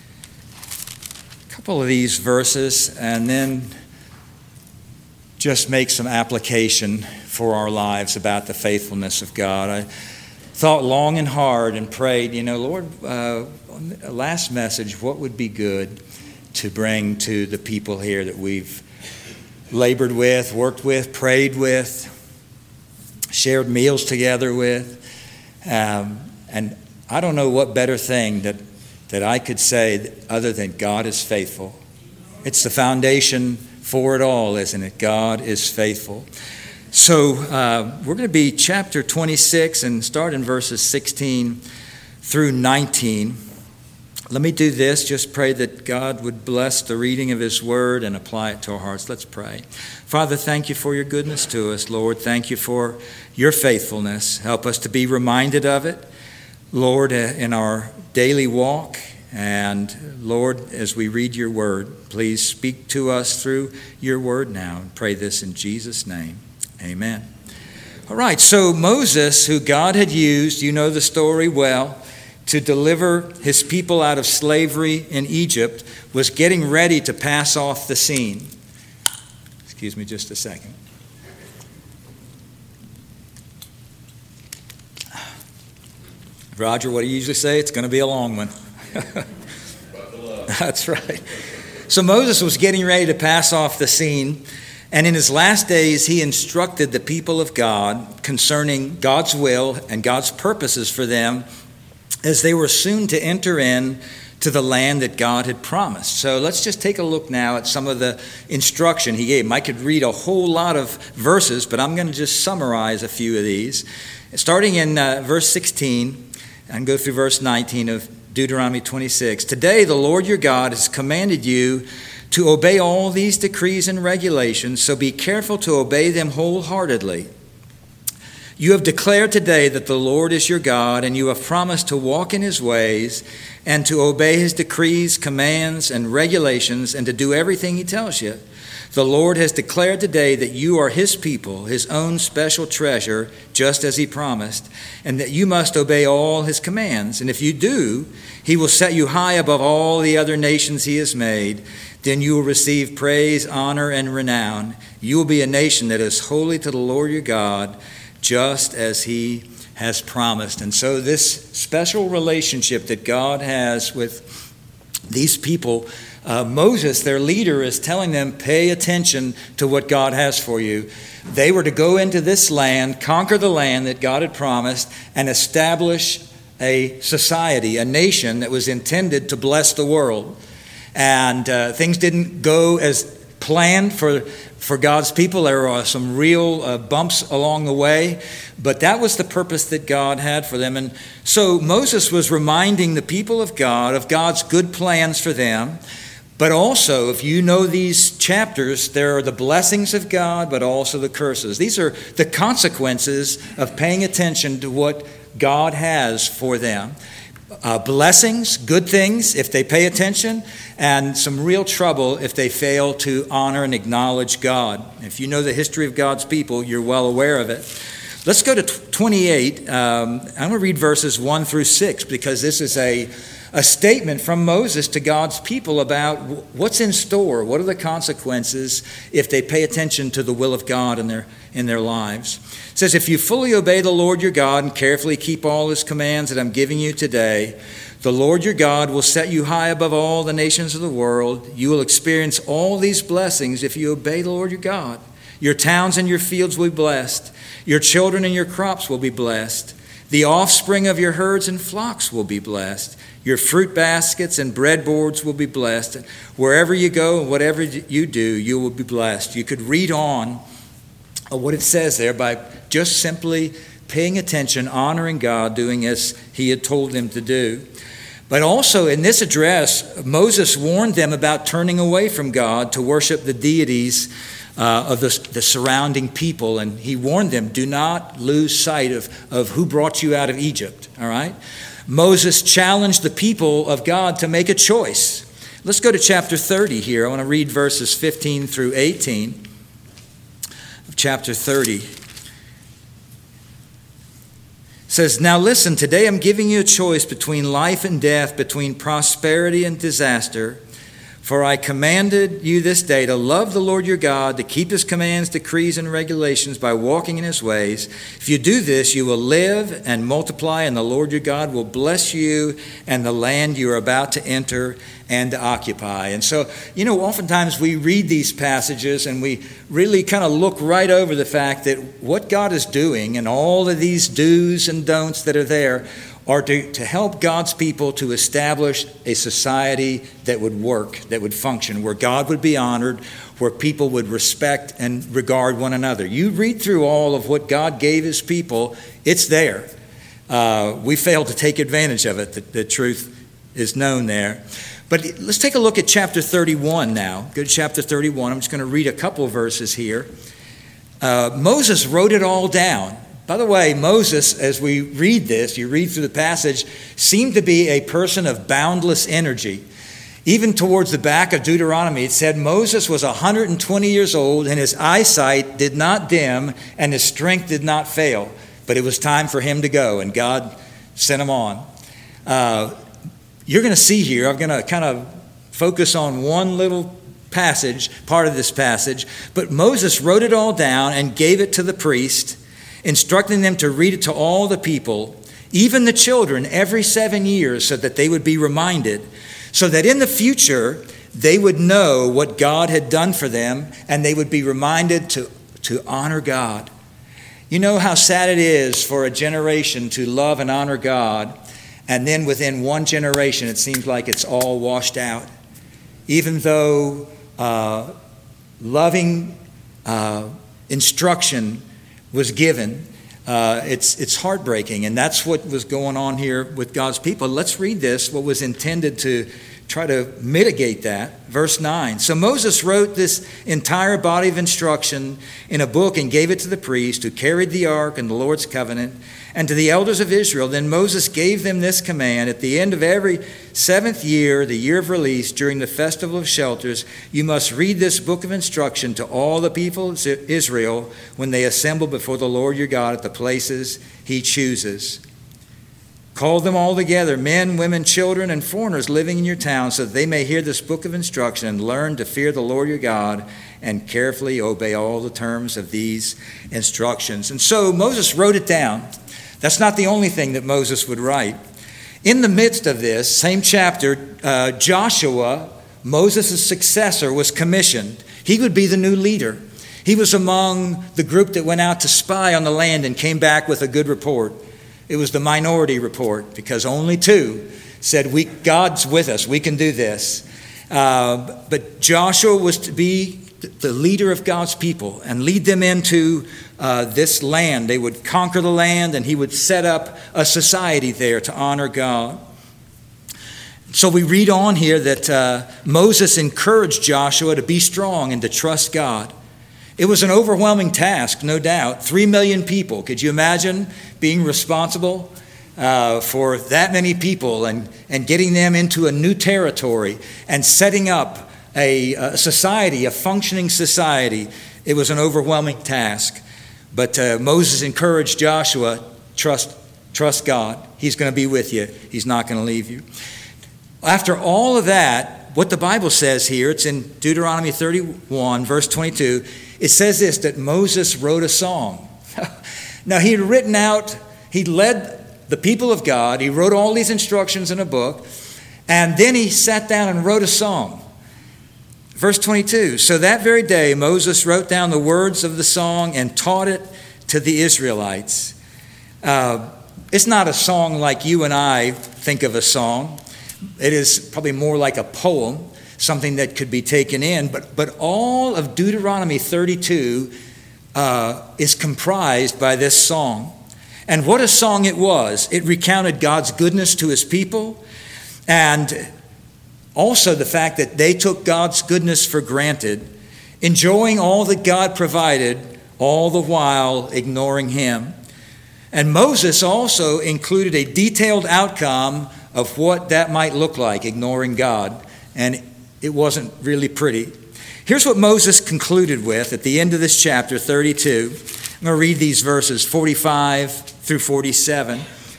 a couple of these verses and then just make some application for our lives about the faithfulness of God. I thought long and hard and prayed, you know, Lord, uh, on the last message, what would be good to bring to the people here that we've labored with, worked with, prayed with, shared meals together with. Um, and I don't know what better thing that, that I could say other than God is faithful. It's the foundation for it all, isn't it? God is faithful. So uh, we're going to be chapter twenty-six and start in verses sixteen through nineteen. Let me do this. Just pray that God would bless the reading of his word and apply it to our hearts. Let's pray. Father, thank you for your goodness to us, Lord. Thank you for your faithfulness. Help us to be reminded of it, Lord, in our daily walk. And Lord, as we read your word, please speak to us through your word now. And pray this in Jesus' name. Amen. All right, so Moses, who God had used, you know the story well, to deliver his people out of slavery in Egypt, was getting ready to pass off the scene. Excuse me just a second. Roger, what do you usually say? It's going to be a long one. That's right. So Moses was getting ready to pass off the scene, and in his last days he instructed the people of God concerning God's will and God's purposes for them as they were soon to enter in to the land that God had promised. So let's just take a look now at some of the instruction he gave him. I could read a whole lot of verses, but I'm going to just summarize a few of these. Starting in uh, verse sixteen and go through verse nineteen of Deuteronomy twenty-six. Today the Lord your God has commanded you to obey all these decrees and regulations, so be careful to obey them wholeheartedly. You have declared today that the Lord is your God, and you have promised to walk in his ways and to obey his decrees, commands, and regulations, and to do everything he tells you. The Lord has declared today that you are his people, his own special treasure, just as he promised, and that you must obey all his commands. And if you do, he will set you high above all the other nations he has made. Then you will receive praise, honor, and renown. You will be a nation that is holy to the Lord your God, just as he has promised. And so this special relationship that God has with these people, uh, Moses, their leader, is telling them, pay attention to what God has for you. They were to go into this land, conquer the land that God had promised, and establish a society, a nation that was intended to bless the world. And uh, things didn't go as planned for For God's people. There are some real uh, bumps along the way, but that was the purpose that God had for them. And so Moses was reminding the people of God of God's good plans for them. But also, if you know these chapters, there are the blessings of God, but also the curses. These are the consequences of paying attention to what God has for them. Uh, blessings, good things if they pay attention, and some real trouble if they fail to honor and acknowledge God. If you know the history of God's people, you're well aware of it. Let's go to twenty-eight. Um, I'm going to read verses one through six because this is a, a statement from Moses to God's people about what's in store, what are the consequences if they pay attention to the will of God in their, in their lives. It says, if you fully obey the Lord your God and carefully keep all his commands that I'm giving you today, the Lord your God will set you high above all the nations of the world. You will experience all these blessings if you obey the Lord your God. Your towns and your fields will be blessed. Your children and your crops will be blessed. The offspring of your herds and flocks will be blessed. Your fruit baskets and breadboards will be blessed. Wherever you go and whatever you do, you will be blessed. You could read on what it says there by just simply paying attention, honoring God, doing as he had told them to do. But also in this address, Moses warned them about turning away from God to worship the deities uh, of the, the surrounding people. And he warned them, do not lose sight of, of who brought you out of Egypt, all right? Moses challenged the people of God to make a choice. Let's go to chapter thirty here. I want to read verses fifteen through eighteen of chapter thirty. It says, now listen, today I'm giving you a choice between life and death, between prosperity and disaster. For I commanded you this day to love the Lord your God, to keep his commands, decrees, and regulations by walking in his ways. If you do this, you will live and multiply, and the Lord your God will bless you and the land you are about to enter and to occupy. And so, you know, oftentimes we read these passages and we really kind of look right over the fact that what God is doing and all of these do's and don'ts that are there are to, to help God's people to establish a society that would work, that would function, where God would be honored, where people would respect and regard one another. You read through all of what God gave his people, it's there. Uh, we failed to take advantage of it. The, the truth is known there. But let's take a look at chapter thirty-one now. Go to chapter thirty-one. I'm just going to read a couple of verses here. Uh, Moses wrote it all down. By the way, Moses, as we read this, you read through the passage, seemed to be a person of boundless energy. Even towards the back of Deuteronomy, it said Moses was one hundred twenty years old and his eyesight did not dim and his strength did not fail. But it was time for him to go, and God sent him on. Uh, you're going to see here, I'm going to kind of focus on one little passage, part of this passage. But Moses wrote it all down and gave it to the priest, instructing them to read it to all the people, even the children, every seven years, so that they would be reminded, so that in the future they would know what God had done for them and they would be reminded to, to honor God. You know how sad it is for a generation to love and honor God, and then within one generation it seems like it's all washed out. Even though uh, loving uh, instruction was given, uh, it's it's heartbreaking, and that's what was going on here with God's people. Let's read this, what was intended to try to mitigate that. Verse nine. So Moses wrote this entire body of instruction in a book and gave it to the priest who carried the ark and the Lord's covenant, and to the elders of Israel. Then Moses gave them this command: at the end of every seventh year, the year of release, during the festival of shelters, you must read this book of instruction to all the people of Israel when they assemble before the Lord your God at the places he chooses. Call them all together, men, women, children, and foreigners living in your town, so that they may hear this book of instruction and learn to fear the Lord your God and carefully obey all the terms of these instructions. And so Moses wrote it down. That's not the only thing that Moses would write. In the midst of this, same chapter, uh, Joshua, Moses' successor, was commissioned. He would be the new leader. He was among the group that went out to spy on the land and came back with a good report. It was the minority report, because only two said, "We God's with us. We can do this." Uh, but Joshua was to be the leader of God's people and lead them into uh, this land. They would conquer the land, and he would set up a society there to honor God. So we read on here that uh, Moses encouraged Joshua to be strong and to trust God. It was an overwhelming task, no doubt. Three million people. Could you imagine being responsible uh, for that many people and, and getting them into a new territory and setting up a, a society, a functioning society? It was an overwhelming task. But uh, Moses encouraged Joshua, trust, trust God. He's going to be with you. He's not going to leave you. After all of that, what the Bible says here, it's in Deuteronomy thirty-one, verse twenty-two, it says this, that Moses wrote a song. Now, he had written out, he led the people of God, he wrote all these instructions in a book, and then he sat down and wrote a song. Verse twenty-two, so that very day Moses wrote down the words of the song and taught it to the Israelites. Uh, it's not a song like you and I think of a song. It is probably more like a poem, something that could be taken in. But, but all of Deuteronomy thirty-two uh, is comprised by this song. And what a song it was. It recounted God's goodness to his people, and also the fact that they took God's goodness for granted, enjoying all that God provided, all the while ignoring him. And Moses also included a detailed outcome of what that might look like, ignoring God. And it wasn't really pretty. Here's what Moses concluded with at the end of this chapter, thirty-two. I'm going to read these verses, forty-five through forty-seven.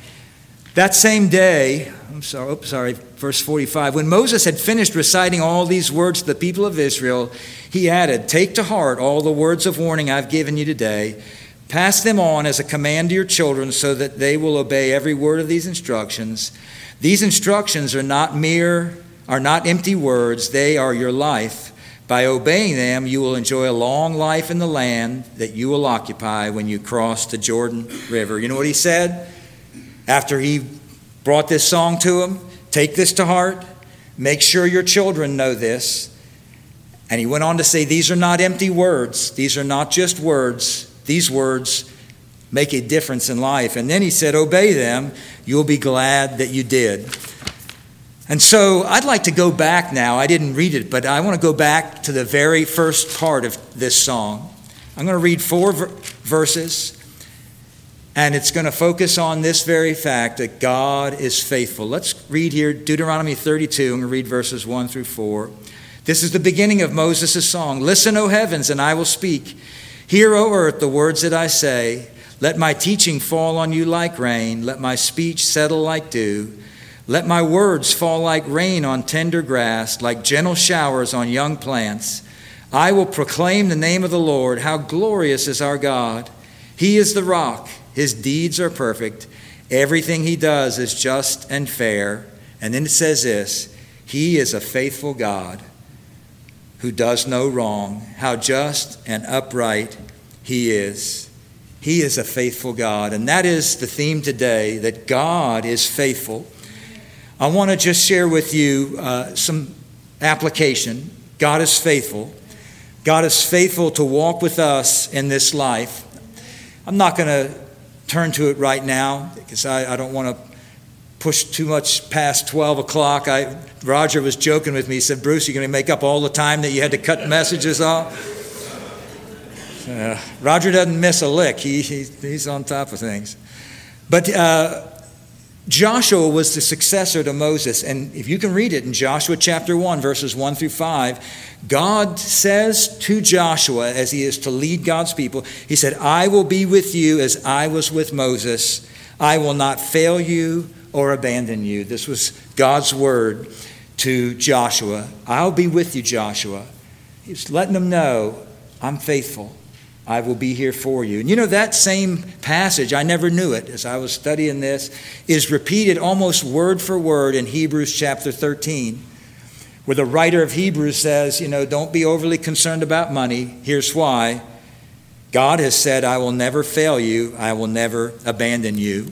That same day, I'm sorry, oops, sorry, verse forty-five. When Moses had finished reciting all these words to the people of Israel, he added, "Take to heart all the words of warning I've given you today. Pass them on as a command to your children so that they will obey every word of these instructions. These instructions are not mere, are not empty words. They are your life. By obeying them, you will enjoy a long life in the land that you will occupy when you cross the Jordan River." You know what he said after he brought this song to him? Take this to heart. Make sure your children know this. And he went on to say, these are not empty words. These are not just words. These words make a difference in life. And then he said, obey them. You'll be glad that you did. And so I'd like to go back now. I didn't read it, but I want to go back to the very first part of this song. I'm going to read four ver- verses, and it's going to focus on this very fact that God is faithful. Let's read here Deuteronomy thirty-two. I'm going to read verses one through four. This is the beginning of Moses' song. Listen, O heavens, and I will speak. Hear, O earth, the words that I say. Let my teaching fall on you like rain. Let my speech settle like dew. Let my words fall like rain on tender grass, like gentle showers on young plants. I will proclaim the name of the Lord. How glorious is our God. He is the rock. His deeds are perfect. Everything he does is just and fair. And then it says this, he is a faithful God who does no wrong. How just and upright he is. He is a faithful God. And that is the theme today, that God is faithful. I want to just share with you uh, some application. God is faithful. God is faithful to walk with us in this life. I'm not going to turn to it right now because I, I don't want to pushed too much past twelve o'clock. I, Roger was joking with me. He said, Bruce, you're going to make up all the time that you had to cut messages off? Uh, Roger doesn't miss a lick. He, he He's on top of things. But uh, Joshua was the successor to Moses. And if you can read it in Joshua chapter one, verses one through five, God says to Joshua, as he is to lead God's people, he said, I will be with you as I was with Moses. I will not fail you or abandon you. This was God's word to Joshua. I'll be with you, Joshua. He's letting them know, I'm faithful. I will be here for you. And you know, that same passage, I never knew it as I was studying this, is repeated almost word for word in Hebrews chapter thirteen, where the writer of Hebrews says, you know, don't be overly concerned about money. Here's why. God has said, I will never fail you. I will never abandon you.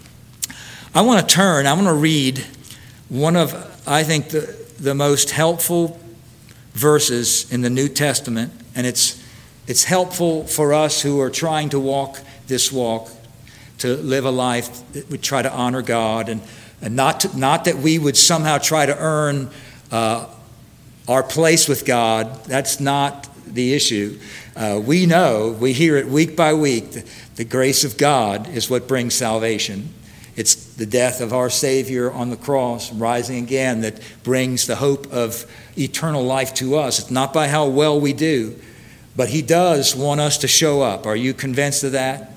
I want to turn, I want to read one of, I think, the, the most helpful verses in the New Testament, and it's it's helpful for us who are trying to walk this walk, to live a life that we try to honor God, and, and not, to, not that we would somehow try to earn uh, our place with God. That's not the issue. Uh, we know, we hear it week by week, the, the grace of God is what brings salvation. It's the death of our Savior on the cross, rising again, that brings the hope of eternal life to us. It's not by how well we do, but he does want us to show up. Are you convinced of that?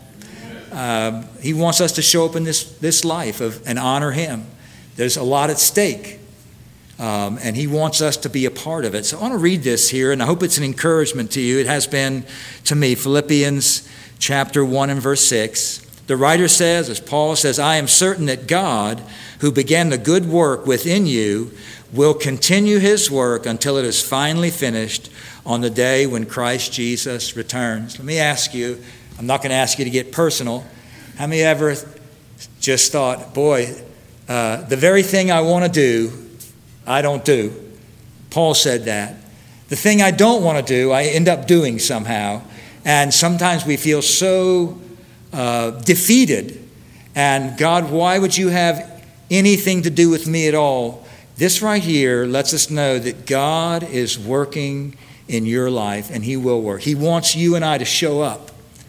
Um, he wants us to show up in this, this life of, and honor him. There's a lot at stake, um, and he wants us to be a part of it. So I want to read this here, and I hope it's an encouragement to you. It has been to me. Philippians chapter one and verse six. The writer says, as Paul says, I am certain that God, who began the good work within you, will continue his work until it is finally finished on the day when Christ Jesus returns. Let me ask you, I'm not going to ask you to get personal. How many ever just thought, boy, uh, the very thing I want to do, I don't do? Paul said that. The thing I don't want to do, I end up doing somehow. And sometimes we feel so uh, defeated. And God, why would you have anything to do with me at all? This right here lets us know that God is working in your life, and he will work. He wants you and I to show up.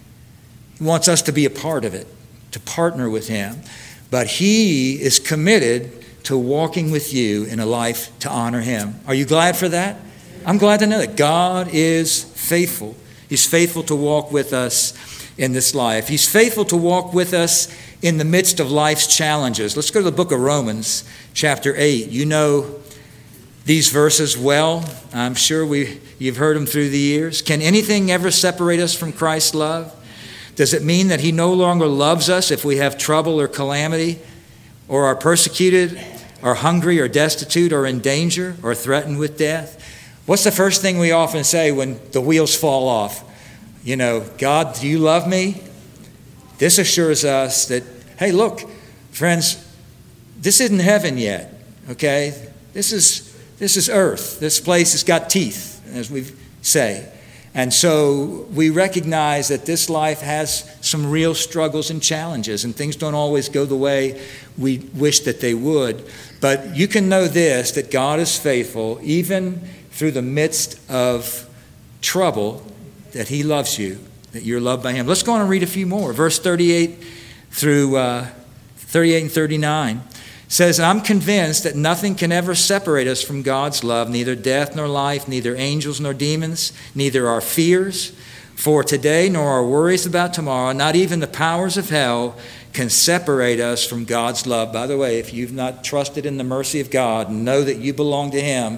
He wants us to be a part of it, to partner with him. But he is committed to walking with you in a life to honor him. Are you glad for that? I'm glad to know that God is faithful. He's faithful to walk with us in this life. He's faithful to walk with us in the midst of life's challenges. Let's go to the book of Romans, chapter eight. You know these verses well. I'm sure we you've heard them through the years. Can anything ever separate us from Christ's love? Does it mean that he no longer loves us if we have trouble or calamity, or are persecuted, or hungry, or destitute, or in danger, or threatened with death? What's the first thing we often say when the wheels fall off? You know, God, do you love me? This assures us that, hey, look, friends, this isn't heaven yet, okay? This is this is earth. This place has got teeth, as we say. And so we recognize that this life has some real struggles and challenges, and things don't always go the way we wish that they would. But you can know this, that God is faithful, even through the midst of trouble, that he loves you, that you're loved by him. Let's go on and read a few more. Verse thirty-eight through uh, thirty-eight and thirty-nine says, I'm convinced that nothing can ever separate us from God's love, neither death nor life, neither angels nor demons, neither our fears for today nor our worries about tomorrow, not even the powers of hell can separate us from God's love. By the way, if you've not trusted in the mercy of God and know that you belong to him,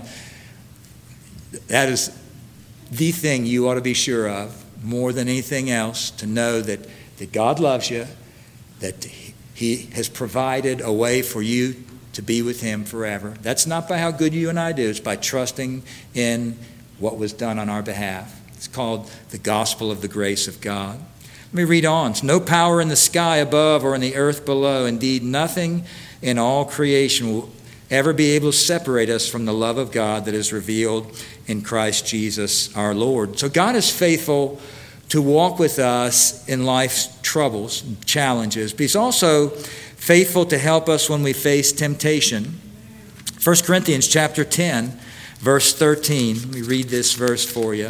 that is the thing you ought to be sure of more than anything else, to know that, that God loves you, that he has provided a way for you to be with him forever. That's not by how good you and I do. It's by trusting in what was done on our behalf. It's called the gospel of the grace of God. Let me read on. It's no power in the sky above or in the earth below. Indeed, nothing in all creation will ever be able to separate us from the love of God that is revealed in Christ Jesus our Lord. So God is faithful to walk with us in life's troubles, challenges, but he's also faithful to help us when we face temptation. First Corinthians chapter ten, verse thirteen. Let me read this verse for you.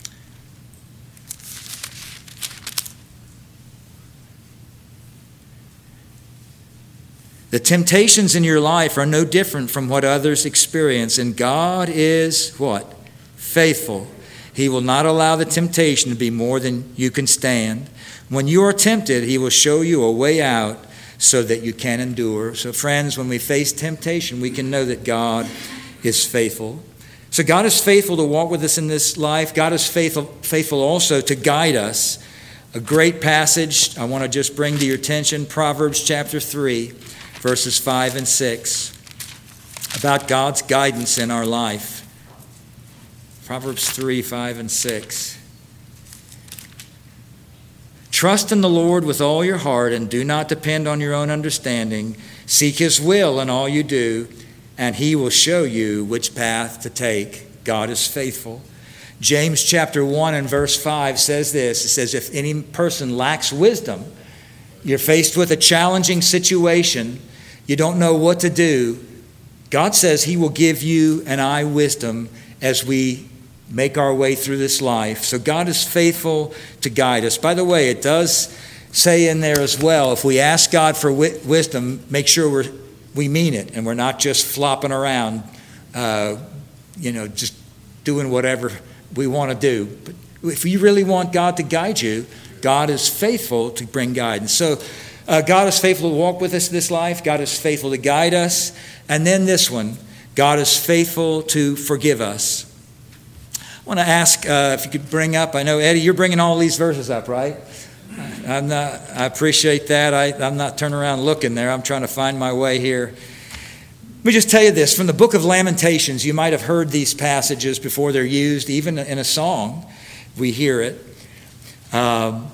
The temptations in your life are no different from what others experience, and God is what? Faithful. He will not allow the temptation to be more than you can stand. When you are tempted, he will show you a way out so that you can endure. So friends, when we face temptation, we can know that God is faithful. So God is faithful to walk with us in this life. God is faithful, faithful also to guide us. A great passage I want to just bring to your attention, Proverbs chapter three, verses five and six, about God's guidance in our life. Proverbs three, five, and six. Trust in the Lord with all your heart and do not depend on your own understanding. Seek his will in all you do, and he will show you which path to take. God is faithful. James chapter one and verse five says this. It says, if any person lacks wisdom, you're faced with a challenging situation, you don't know what to do, God says he will give you and I wisdom as we make our way through this life. So God is faithful to guide us. By the way, it does say in there as well, if we ask God for wi- wisdom, make sure we're, we mean it and we're not just flopping around, uh, you know, just doing whatever we want to do. But if you really want God to guide you, God is faithful to bring guidance. So uh, God is faithful to walk with us this life. God is faithful to guide us. And then this one, God is faithful to forgive us. I want to ask uh, if you could bring up, I know, Eddie, you're bringing all these verses up, right? I'm not, I appreciate that. I, I'm not turning around looking there. I'm trying to find my way here. Let me just tell you this. From the book of Lamentations, you might have heard these passages before they're used, even in a song. We hear it. Um,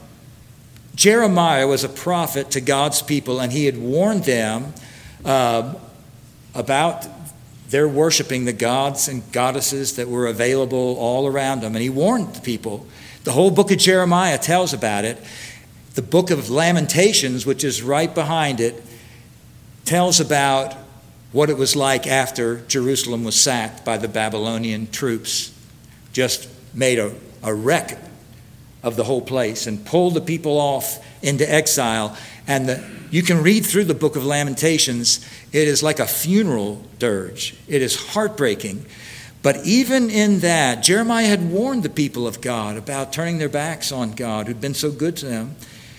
Jeremiah was a prophet to God's people, and he had warned them uh, about they're worshiping the gods and goddesses that were available all around them. And he warned the people. The whole book of Jeremiah tells about it. The book of Lamentations, which is right behind it, tells about what it was like after Jerusalem was sacked by the Babylonian troops. Just made a, a wreck of the whole place and pulled the people off into exile. And the, you can read through the book of Lamentations. It is like a funeral dirge. It is heartbreaking. But even in that, Jeremiah had warned the people of God about turning their backs on God, who'd been so good to them.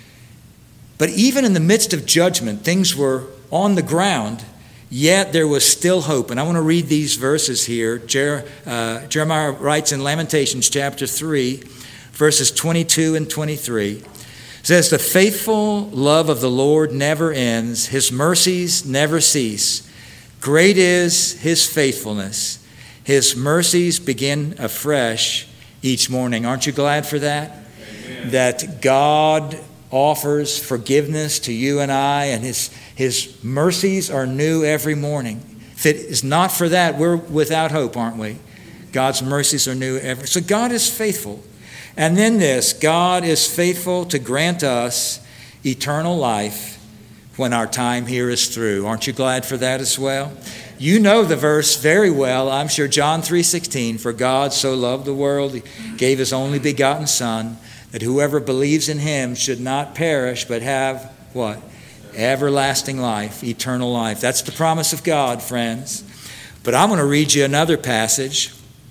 But even in the midst of judgment, things were on the ground, yet there was still hope. And I want to read these verses here. Jer, uh, Jeremiah writes in Lamentations chapter three, verses twenty-two and twenty-three. It says, the faithful love of the Lord never ends. His mercies never cease. Great is his faithfulness. His mercies begin afresh each morning. Aren't you glad for that? Amen. That God offers forgiveness to you and I, and his, his mercies are new every morning. If it is not for that, we're without hope, aren't we? God's mercies are new every. So God is faithful. And then this, God is faithful to grant us eternal life when our time here is through. Aren't you glad for that as well? You know the verse very well, I'm sure, John three sixteen, for God so loved the world, he gave his only begotten Son, that whoever believes in him should not perish, but have what? Everlasting life, eternal life. That's the promise of God, friends. But I'm going to read you another passage.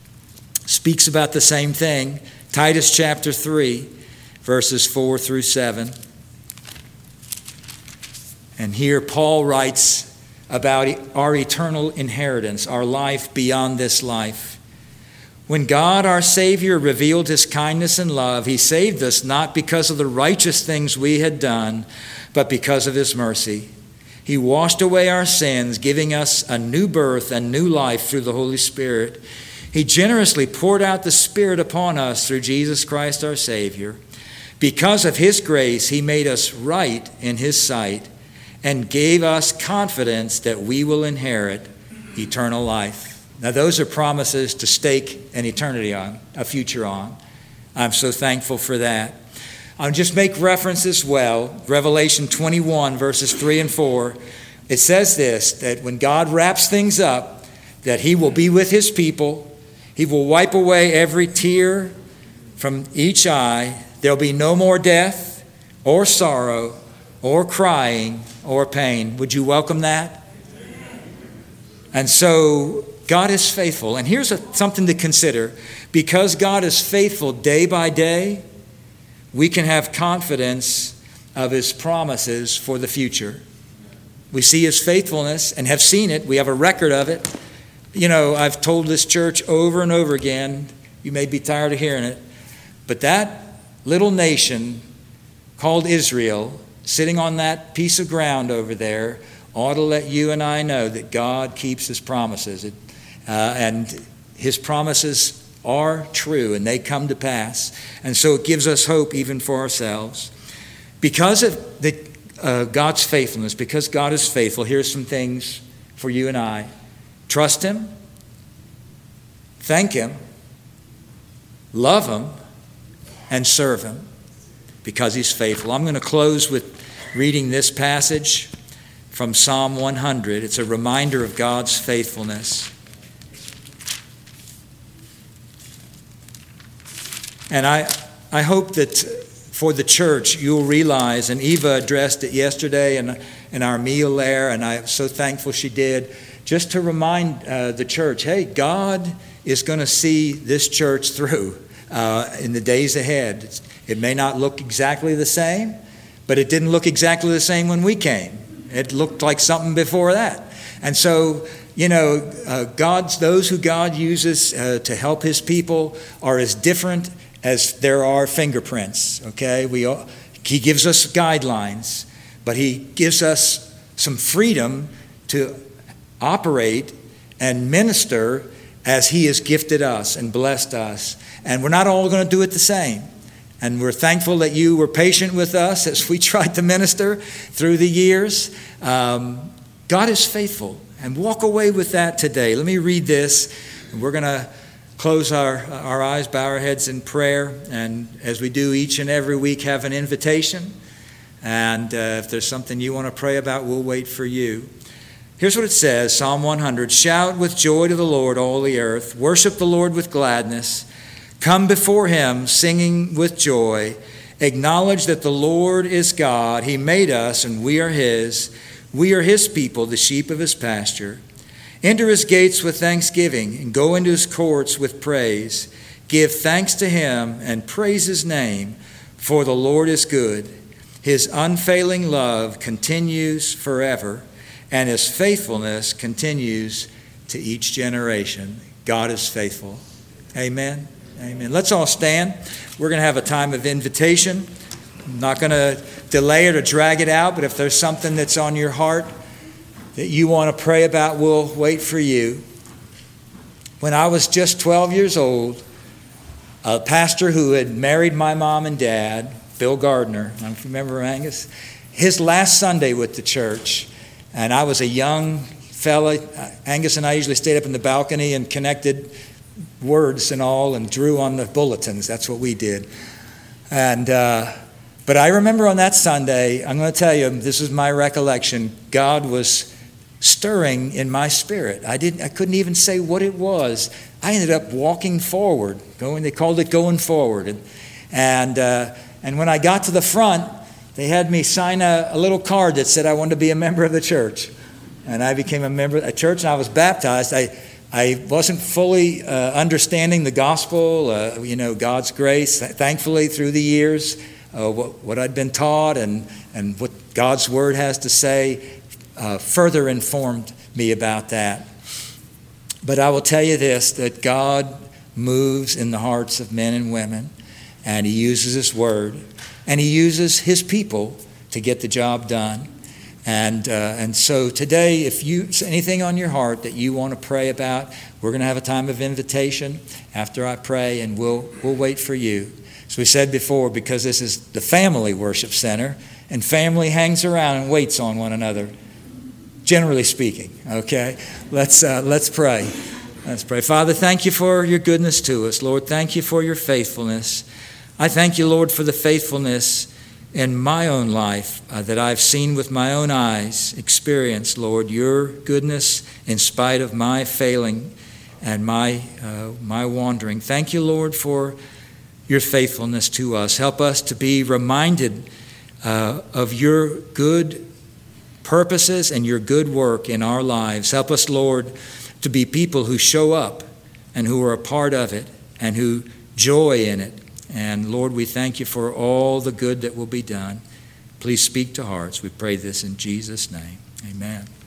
Speaks about the same thing. Titus chapter three, verses four through seven. And here Paul writes about our eternal inheritance, our life beyond this life. When God, our Savior, revealed his kindness and love, he saved us not because of the righteous things we had done, but because of his mercy. He washed away our sins, giving us a new birth and new life through the Holy Spirit. He generously poured out the Spirit upon us through Jesus Christ our Savior. Because of his grace, he made us right in his sight and gave us confidence that we will inherit eternal life. Now those are promises to stake an eternity on, a future on. I'm so thankful for that. I'll just make reference as well. Revelation twenty-one, verses three and four. It says this, that when God wraps things up, that he will be with his people. He will wipe away every tear from each eye. There'll be no more death or sorrow or crying or pain. Would you welcome that? And so God is faithful. And here's a, something to consider. Because God is faithful day by day, we can have confidence of his promises for the future. We see his faithfulness and have seen it. We have a record of it. You know, I've told this church over and over again, you may be tired of hearing it, but that little nation called Israel, sitting on that piece of ground over there, ought to let you and I know that God keeps his promises. It, uh, and his promises are true and they come to pass. And so it gives us hope even for ourselves. Because of the, uh, God's faithfulness, because God is faithful, here's some things for you and I. Trust him, thank him, love him, and serve him because he's faithful. I'm going to close with reading this passage from Psalm one hundred. It's a reminder of God's faithfulness. And I, I hope that for the church you'll realize, and Eva addressed it yesterday in, in our meal there, and I'm so thankful she did, just to remind uh, the church, hey, God is going to see this church through uh, in the days ahead. It's, it may not look exactly the same, but it didn't look exactly the same when we came. It looked like something before that. And so, you know, uh, God's those who God uses uh, to help his people are as different as there are fingerprints, okay? We all, he gives us guidelines, but he gives us some freedom to operate and minister as he has gifted us and blessed us. And we're not all going to do it the same. And we're thankful that you were patient with us as we tried to minister through the years. Um, God is faithful. And walk away with that today. Let me read this. And we're going to close our, our eyes, bow our heads in prayer. And as we do each and every week, have an invitation. And uh, if there's something you want to pray about, we'll wait for you. Here's what it says, Psalm one hundred. Shout with joy to the Lord, all the earth. Worship the Lord with gladness. Come before him, singing with joy. Acknowledge that the Lord is God. He made us, and we are his. We are his people, the sheep of his pasture. Enter his gates with thanksgiving, and go into his courts with praise. Give thanks to him, and praise his name, for the Lord is good. His unfailing love continues forever, and his faithfulness continues to each generation. God is faithful. Amen. Amen. Let's all stand. We're going to have a time of invitation. I'm not going to delay it or drag it out, but if there's something that's on your heart that you want to pray about, we'll wait for you. When I was just twelve years old, a pastor who had married my mom and dad, Bill Gardner, I don't know if you remember Angus, his last Sunday with the church, and I was a young fella. Angus and I usually stayed up in the balcony and connected words and all and drew on the bulletins. That's what we did. And uh, but I remember on that Sunday, I'm going to tell you, this is my recollection, God was stirring in my spirit. I didn't I couldn't even say what it was. I ended up walking forward, going they called it going forward. And and uh, and when I got to the front, they had me sign a, a little card that said I wanted to be a member of the church. And I became a member of the church, and I was baptized. I I wasn't fully uh, understanding the gospel, uh, you know, God's grace. Thankfully, through the years, uh, what, what I'd been taught and, and what God's word has to say uh, further informed me about that. But I will tell you this, that God moves in the hearts of men and women, and he uses his word, and he uses his people to get the job done. And uh, and so today, if you anything on your heart that you want to pray about, we're going to have a time of invitation after I pray, and we'll we'll wait for you. As we said before, because this is the family worship center, and family hangs around and waits on one another, generally speaking. Okay, let's uh, let's pray. Let's pray. Father, thank you for your goodness to us. Lord, thank you for your faithfulness. I thank you, Lord, for the faithfulness in my own life uh, that I've seen with my own eyes, experienced, Lord, your goodness in spite of my failing and my, uh, my wandering. Thank you, Lord, for your faithfulness to us. Help us to be reminded uh, of your good purposes and your good work in our lives. Help us, Lord, to be people who show up and who are a part of it and who joy in it. And Lord, we thank you for all the good that will be done. Please speak to hearts. We pray this in Jesus' name. Amen.